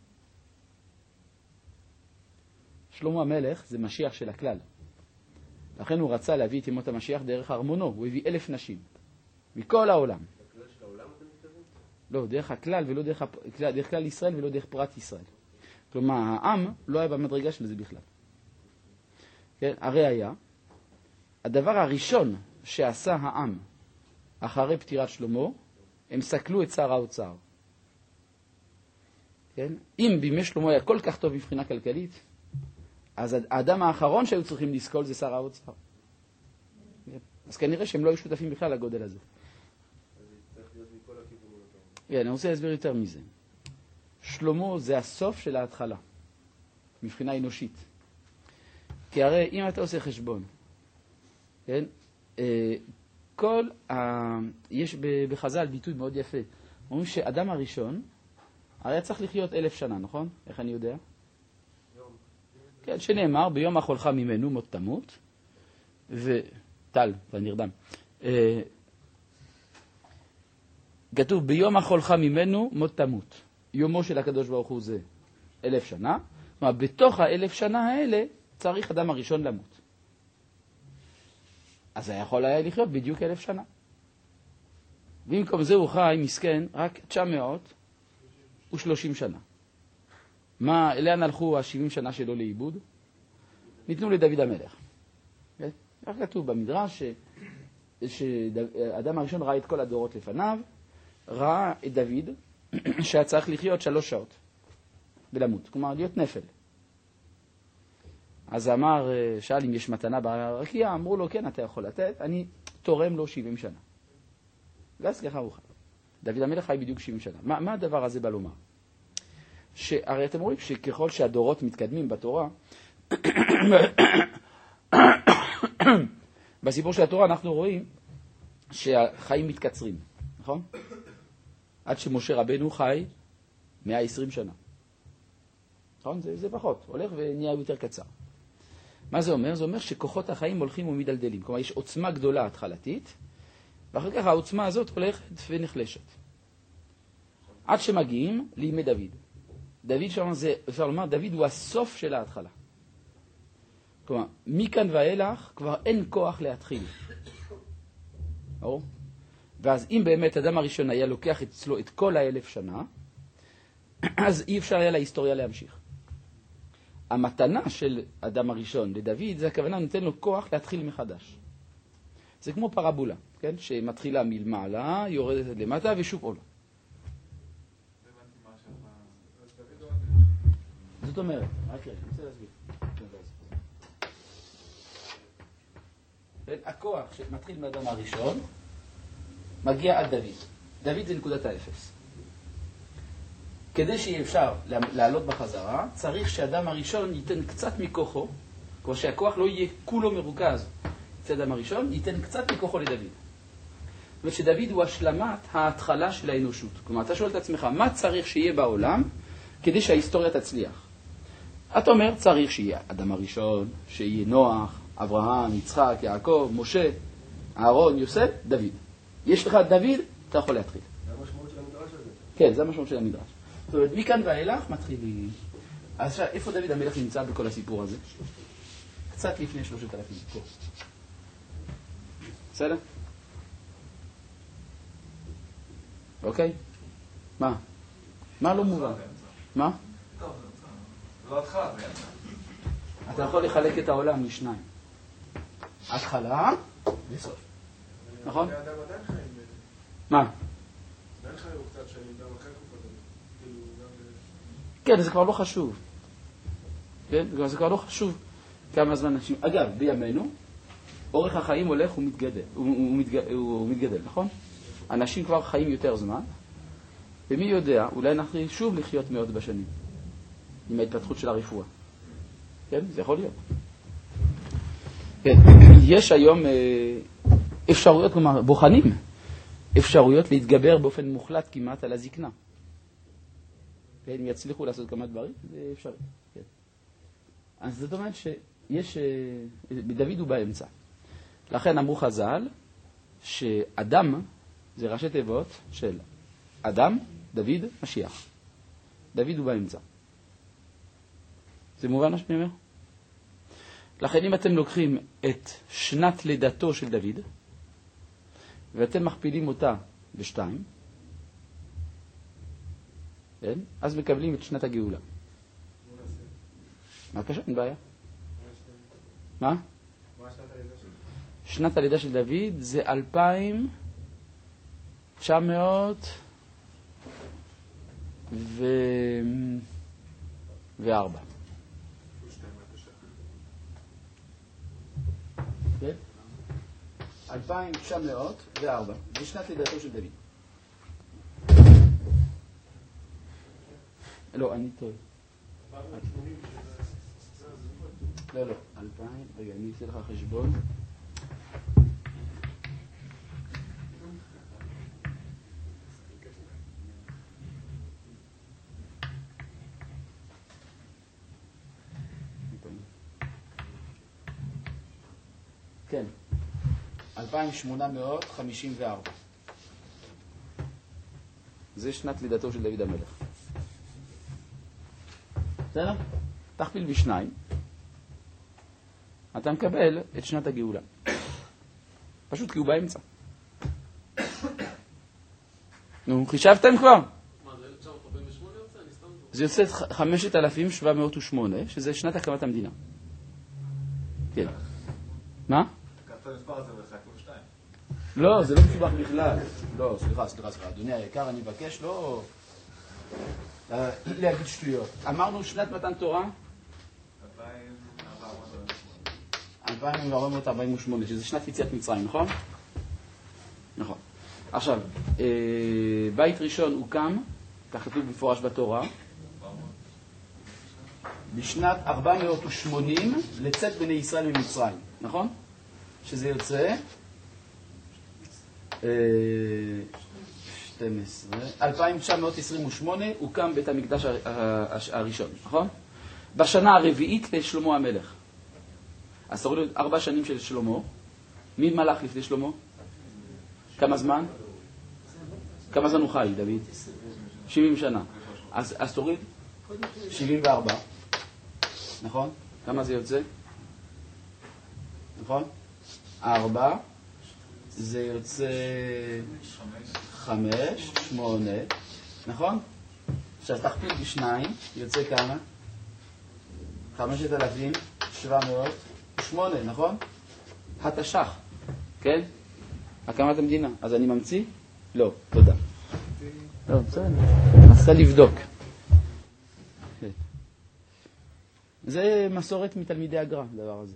שלמה המלך זה משיח של הכלל. לכן הוא רצה להביא את ימות המשיח דרך ארמונו. הוא הביא אלף נשים. מכל העולם. הכלל של העולם אתה מתכוון? לא, דרך הכלל ולא דרך, הכלל, דרך כלל ישראל ולא דרך פרט ישראל. כלומר, העם לא היה במדרגה של זה בכלל. כן? הרי היה, הדבר הראשון שעשה העם אחרי פטירת שלמה, הם סקלו את שר האוצר. כן? אם בימי שלמה היה כל כך טוב מבחינה כלכלית, אז האדם האחרון שהיו צריכים לסקול זה שר האוצר. אז כנראה שהם לא היו שותפים בכלל לגודל הזה. אז זה צריך להיות מכל הכיוונים אותם. כן, אני רוצה להסביר יותר מזה. שלמה זה הסוף של ההתחלה, מבחינה אנושית. כי הרי אם אתה עושה חשבון, כן, כל ה... יש בחז"ל ביטוי מאוד יפה. אומרים שאדם הראשון, הרי צריך לחיות אלף שנה, נכון? איך אני יודע? כן, שנאמר, ביום אכולך ממנו מות תמות, וטל, והנרדם. כתוב, ביום אכולך ממנו מות תמות. יומו של הקדוש ברוך הוא זה אלף שנה. זאת אומרת, בתוך האלף שנה האלה צריך אדם הראשון למות. אז היה יכול היה לחיות בדיוק אלף שנה. במקום זה הוא חי, מסכן, רק תשע מאות ושלושים שנה. מה, לאן הלכו ה-שבעים שנה שלו לאיבוד? ניתנו לדוד המלך. כך כתוב במדרש שאדם הראשון ראה את כל הדורות לפניו, ראה את דוד שהיה צריך לחיות שלוש שעות ולמות, כלומר להיות נפל. אז אמר, שאל אם יש מתנה ברקיע, אמרו לו כן אתה יכול לתת, אני תורם לו שבעים שנה. ואז ככה הוא חי. דוד המלך חי בדיוק שבעים שנה. מה, מה הדבר הזה בא לומר? שהרי אתם רואים שככל שהדורות מתקדמים בתורה, בסיפור של התורה אנחנו רואים שהחיים מתקצרים, נכון? עד שמשה רבנו חי מאה ועשרים שנה. נכון? זה, זה פחות, הולך ונהיה יותר קצר. מה זה אומר? זה אומר שכוחות החיים הולכים ומדלדלים. כלומר, יש עוצמה גדולה התחלתית, ואחר כך העוצמה הזאת הולכת ונחלשת. עד שמגיעים לימי דוד. דוד שם זה, אפשר לומר, דוד הוא הסוף של ההתחלה. כלומר, מכאן ואילך כבר אין כוח להתחיל. או? ואז אם באמת אדם הראשון היה לוקח אצלו את כל האלף שנה, אז אי אפשר היה להיסטוריה להמשיך. המתנה של אדם הראשון לדוד, זה הכוונה נותן לו כוח להתחיל מחדש. זה כמו פרבולה, כן? שמתחילה מלמעלה, יורדת למטה ושוב עולה. זאת אומרת, רק רגע, אני רוצה להסביר. הכוח שמתחיל מאדם הראשון מגיע עד דוד. דוד זה נקודת האפס. כדי שיהיה אפשר לעלות בחזרה, צריך שאדם הראשון ייתן קצת מכוחו, כמו שהכוח לא יהיה כולו מרוכז אצל אדם הראשון, ייתן קצת מכוחו לדוד. זאת אומרת שדוד הוא השלמת ההתחלה של האנושות. כלומר, אתה שואל את עצמך, מה צריך שיהיה בעולם כדי שההיסטוריה תצליח? אתה אומר, צריך שיהיה אדם הראשון, שיהיה נוח, אברהם, יצחק, יעקב, משה, אהרון, יוסף, דוד. יש לך דוד, אתה יכול להתחיל. זה המשמעות של המדרש הזה. כן, זה המשמעות של המדרש. זאת אומרת, מכאן ואילך מתחילים. אז עכשיו, איפה דוד המלך נמצא בכל הסיפור הזה? קצת לפני שלושת אלפים. פה. בסדר? אוקיי? מה? מה לא מובן? מה? לא התחלה, באמצע. אתה יכול לחלק את העולם לשניים. התחלה וסוף. נכון? אדם עדיין חיים. מה? עדיין חיים הוא קצת שנים, גם אחרי תקופת דוד. כאילו, גם... כן, זה כבר לא חשוב. כן? זה כבר לא חשוב כמה זמן אנשים... אגב, בימינו, אורך החיים הולך ומתגדל. הוא, הוא, מתגדל, הוא מתגדל, נכון? אנשים כבר חיים יותר זמן, ומי יודע, אולי אנחנו שוב לחיות מאות בשנים, עם ההתפתחות של הרפואה. כן? זה יכול להיות. כן. יש היום אפשרויות, כלומר, בוחנים, אפשרויות להתגבר באופן מוחלט כמעט על הזקנה. כן? אם יצליחו לעשות כמה דברים, זה אפשרי. כן. אז זאת אומרת שיש, בדוד הוא באמצע. לכן אמרו חז"ל, שאדם זה ראשי תיבות של אדם, דוד, משיח. דוד הוא באמצע. זה מובן מה שאני אומר? לכן אם אתם לוקחים את שנת לידתו של דוד, ואתם מכפילים אותה בשתיים, כן? אז מקבלים את שנת הגאולה. מה קשה? אין בעיה. מה? שנת הלידה של דוד זה אלפיים תשע מאות וארבע. כן? אלפיים תשע מאות וארבע. זה שנת לידתו של דוד. לא, אני טועה. לא, לא. אלפיים, רגע, אני אעשה לך חשבון. כן, אלפיים שמונה מאות חמישים וארבע. זה שנת לידתו של דוד המלך. בסדר? תכפיל בשניים. אתה מקבל את שנת הגאולה. פשוט כי הוא באמצע. נו, חישבתם כבר? מה, זה אלף תשע מאות ארבעים ושמונה יוצא? אני סתם... זה יוצא חמשת אלפים שבע מאות ושמונה, שזה שנת הקמת המדינה. כן. מה? לקחת למספר הזה ולחלקנו שתיים. לא, זה לא מסובך בכלל. לא, סליחה, סליחה, סליחה. אדוני היקר, אני מבקש לא להגיד שטויות. אמרנו שנת מתן תורה? אלפיים ארבע מאות ארבעים ושמונה, שזה שנת יציאת מצרים, נכון? נכון. עכשיו, בית ראשון הוקם, כך כתוב במפורש בתורה, בשנת ארבע מאות ושמונים לצאת בני ישראל ממצרים, נכון? שזה יוצא שתים עשרה, אלפיים תשע מאות עשרים ושמונה הוקם בית המקדש הראשון, נכון? בשנה הרביעית לשלמה המלך. אז תראו לי ארבע שנים של שלמה. מי מלך לפני שלמה? כמה זמן? כמה זמן הוא חי, דוד? שבעים שנה. אז, אז תוריד? שבעים וארבע. נכון? כמה זה יוצא? נכון? ארבע. זה יוצא חמש, שמונה. נכון? עכשיו תכפיל בשניים. יוצא כמה? חמשת אלפים שבע מאות ושמונה, נכון? התש"ח, כן? הקמת המדינה. אז אני ממציא? לא, תודה. לא, בסדר. נסה לבדוק. זה מסורת מתלמידי הגר"א, הדבר הזה.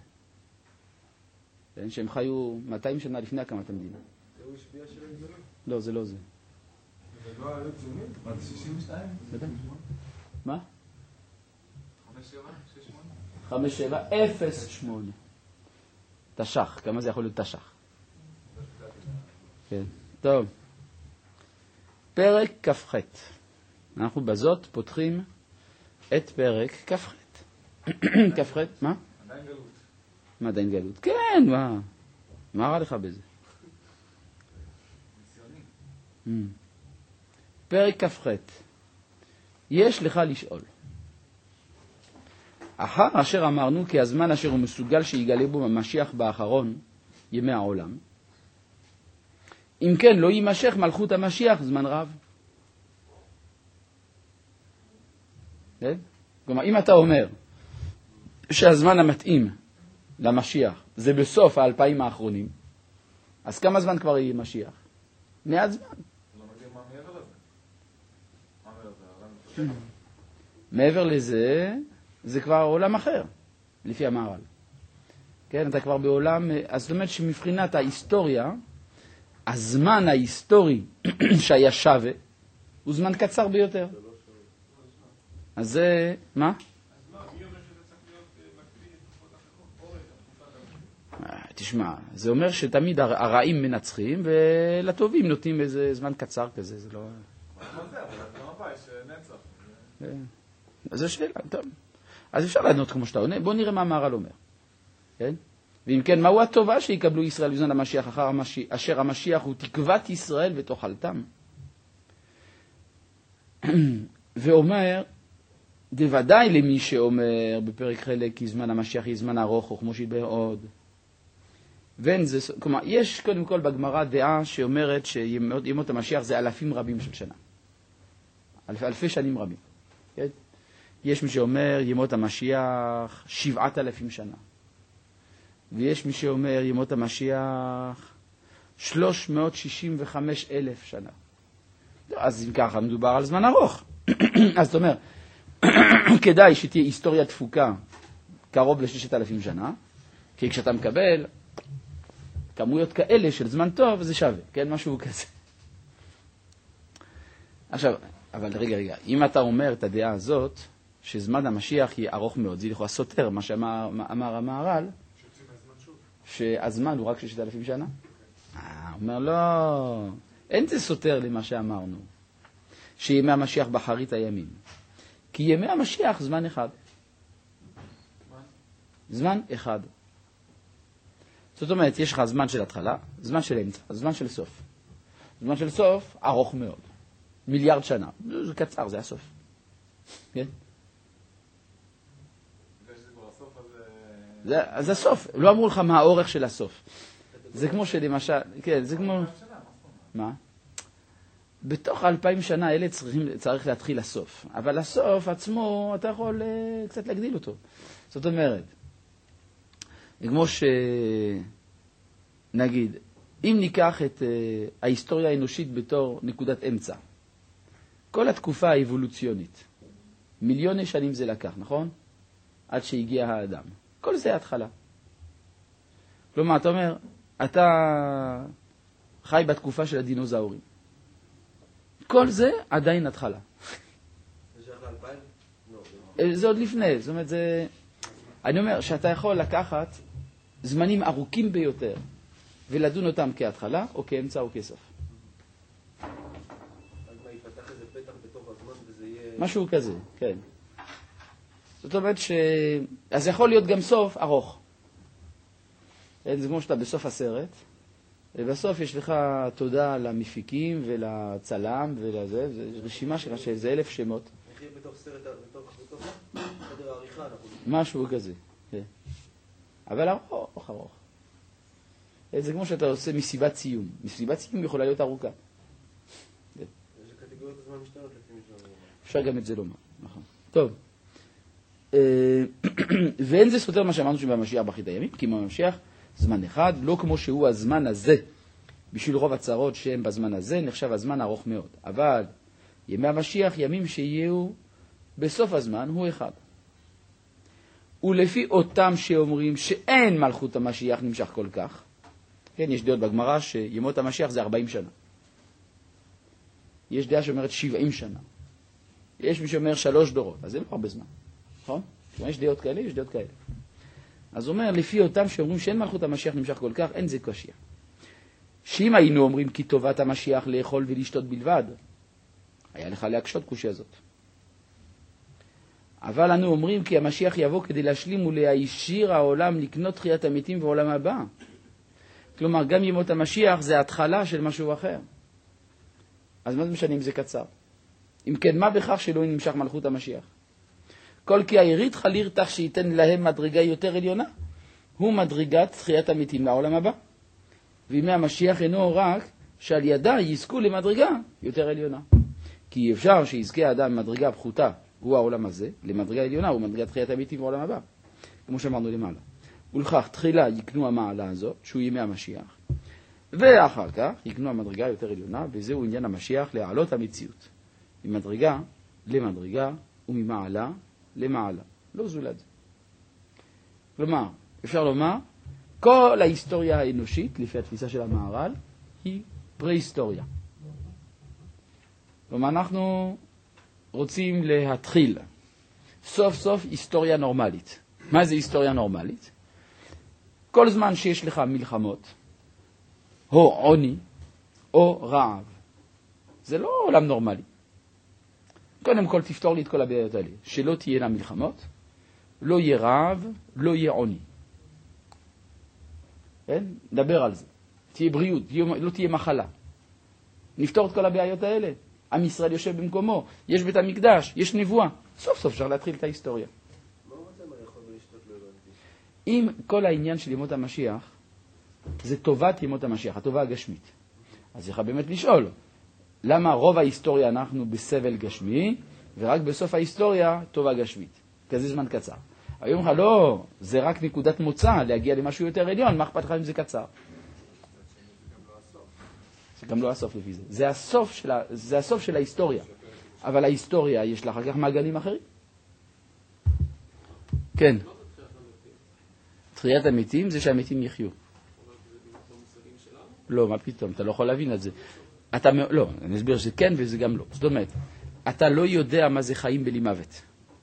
שהם חיו מאתיים שנה לפני הקמת המדינה. הוא השפיע של הגדולים? לא, זה לא זה. זה לא היו ציונים? מה זה שישים ושתיים? בטח. מה? חמש שבע? שש שמונה? חמש שבע אפס שמונה. תש"ח, כמה זה יכול להיות תש"ח? כן, טוב. פרק כ"ח. אנחנו בזאת פותחים את פרק כ"ח. כ"ח, מה? עדיין גלות. מה עדיין גלות? כן, מה? מה רע לך בזה? ניסיוני. פרק כ"ח. יש לך לשאול. אחר אשר אמרנו כי הזמן אשר הוא מסוגל שיגלה בו המשיח באחרון ימי העולם, אם כן לא יימשך מלכות המשיח זמן רב. כן? כלומר, אם אתה אומר שהזמן המתאים למשיח זה בסוף האלפיים האחרונים, אז כמה זמן כבר יהיה משיח? מעט זמן. לא מגיע מה מעבר לזה. מה מעבר לזה? מעבר לזה, זה כבר עולם אחר, לפי המהר"ל. כן, אתה כבר בעולם, אז זאת אומרת שמבחינת ההיסטוריה, הזמן ההיסטורי שהיה שווה, הוא זמן קצר ביותר. אז זה, מה? תשמע, זה אומר שתמיד הרעים מנצחים, ולטובים נותנים איזה זמן קצר כזה, זה לא... מה זה? אבל גם הבא יש נצח. אז זו שאלה, טוב. אז אפשר לענות כמו שאתה עונה, בוא נראה מה המהר"ל אומר. כן? ואם כן, מהו הטובה שיקבלו ישראל בזמן המשיח, אחר המשיח, אשר המשיח הוא תקוות ישראל ותאכלתם? ואומר, בוודאי למי שאומר בפרק חלק כי זמן המשיח יהיה זמן ארוך או כמו שידבר עוד. ואין זה, כלומר, יש קודם כל בגמרא דעה שאומרת שימות המשיח זה אלפים רבים של שנה. אלפי, אלפי שנים רבים. כן? יש מי שאומר ימות המשיח שבעת אלפים שנה. ויש מי שאומר ימות המשיח שלוש מאות שישים וחמש אלף שנה. אז אם ככה מדובר על זמן ארוך. אז זאת אומרת, כדאי שתהיה היסטוריה דפוקה קרוב לששת אלפים שנה, כי כשאתה מקבל כמויות כאלה של זמן טוב, זה שווה, כן? משהו כזה. עכשיו, אבל רגע, רגע, אם אתה אומר את הדעה הזאת, שזמן המשיח יהיה ארוך מאוד, זה לכאורה סותר מה שאמר אמר המהר"ל, שהזמן הוא רק ששת אלפים שנה. אה, הוא אומר, לא, אין זה סותר למה שאמרנו, שימי המשיח באחרית הימים. כי ימי המשיח זמן אחד. זמן אחד. זאת אומרת, יש לך זמן של התחלה, זמן של אמצע, זמן של סוף. זמן של סוף ארוך מאוד. מיליארד שנה. זה קצר, זה הסוף. כן? זה, זה הסוף. לא אמרו לך מה האורך של הסוף. זה כמו שלמשל, כן, זה כמו... מה? בתוך האלפיים שנה האלה צריכים, צריך להתחיל הסוף. אבל הסוף עצמו, אתה יכול uh, קצת להגדיל אותו. זאת אומרת, כמו שנגיד, אם ניקח את uh, ההיסטוריה האנושית בתור נקודת אמצע, כל התקופה האבולוציונית, מיליוני שנים זה לקח, נכון? עד שהגיע האדם. כל זה התחלה. כלומר, אתה אומר, אתה חי בתקופה של הדינוזאורים. כל זה עדיין התחלה. זה שייך לאלפיים? לא. זה עוד לפני, זאת אומרת, זה... אני אומר שאתה יכול לקחת זמנים ארוכים ביותר ולדון אותם כהתחלה או כאמצע או כסוף. אז מה, יפתח איזה פתח בתוך הזמן וזה יהיה... משהו כזה, כן. זאת אומרת ש... אז יכול להיות גם סוף ארוך. זה כמו שאתה בסוף הסרט, ובסוף יש לך תודה למפיקים ולצלם ולזה, זה רשימה שלך שזה אלף שמות. נחיה בתוך סרט, בתוך חדר העריכה, אנחנו... משהו כזה, כן. אבל ארוך, ארוך. זה כמו שאתה עושה מסיבת סיום. מסיבת סיום יכולה להיות ארוכה. יש קטגוריות הזמן משתנות לפי משתנות. אפשר גם את זה לומר, נכון. טוב. ואין זה סותר מה שאמרנו שבמשיח באחרית הימים, כי במשיח זמן אחד, לא כמו שהוא הזמן הזה, בשביל רוב הצרות שהם בזמן הזה, נחשב הזמן ארוך מאוד. אבל ימי המשיח, ימים שיהיו בסוף הזמן, הוא אחד. ולפי אותם שאומרים שאין מלכות המשיח נמשך כל כך, כן, יש דעות בגמרא שימות המשיח זה ארבעים שנה. יש דעה שאומרת שבעים שנה. יש מי שאומר שלוש דורות, אז זה לא הרבה זמן. נכון? יש דעות כאלה, יש דעות כאלה. אז אומר, לפי אותם שאומרים שאין מלכות המשיח נמשך כל כך, אין זה קושיה. שאם היינו אומרים כי טובת המשיח לאכול ולשתות בלבד, היה לך להקשות קושיה הזאת. אבל אנו אומרים כי המשיח יבוא כדי להשלים ולהישיר העולם לקנות תחיית המתים ועולם הבא. כלומר, גם ימות המשיח זה התחלה של משהו אחר. אז מה זה משנה אם זה קצר? אם כן, מה בכך שלא נמשך מלכות המשיח? כל כי הירית חליר תח שייתן להם מדרגה יותר עליונה, הוא מדרגת תחיית המתים לעולם הבא. וימי המשיח אינו רק שעל ידה יזכו למדרגה יותר עליונה. כי אפשר שיזכה האדם מדרגה פחותה, הוא העולם הזה, למדרגה עליונה, הוא מדרגת תחיית המתים בעולם הבא. כמו שאמרנו למעלה. ולכך תחילה יקנו המעלה הזאת, שהוא ימי המשיח, ואחר כך יקנו המדרגה יותר עליונה, וזהו עניין המשיח להעלות המציאות. ממדרגה למדרגה וממעלה למעלה. לא זולת. כלומר, אפשר לומר, כל ההיסטוריה האנושית, לפי התפיסה של המהר"ל, היא פרה-היסטוריה. כלומר, אנחנו רוצים להתחיל סוף סוף היסטוריה נורמלית. מה זה היסטוריה נורמלית? כל זמן שיש לך מלחמות, או עוני, או רעב. זה לא עולם נורמלי. קודם כל תפתור לי את כל הבעיות האלה. שלא תהיינה מלחמות, לא יהיה רעב, לא יהיה עוני. כן? נדבר על זה. תהיה בריאות, לא תהיה מחלה. נפתור את כל הבעיות האלה. עם ישראל יושב במקומו, יש בית המקדש, יש נבואה. סוף סוף אפשר להתחיל את ההיסטוריה. מה רוצה מה יכול ולשתות לא הבנתי? אם כל העניין של ימות המשיח, זה טובת ימות המשיח, הטובה הגשמית. אז צריך באמת לשאול, למה רוב ההיסטוריה אנחנו בסבל גשמי, ורק בסוף ההיסטוריה טובה גשמית? כזה זמן קצר. היום לך לא, זה רק נקודת מוצא להגיע למשהו יותר עליון, מה אכפת לך אם זה קצר? זה גם לא הסוף לפי זה. זה הסוף של, ה... זה הסוף של ההיסטוריה. אבל ההיסטוריה יש לה אחר כך מעגלים אחרים. כן. תחיית המתים זה שהמתים יחיו. לא, מה פתאום? אתה לא יכול להבין את זה. אתה, לא, אני אסביר שזה כן וזה גם לא. זאת אומרת, אתה לא יודע מה זה חיים בלי מוות.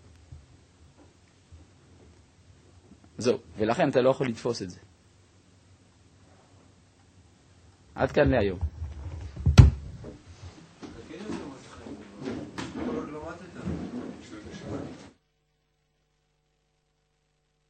זהו, ולכן אתה לא יכול לתפוס את זה. עד כאן להיום.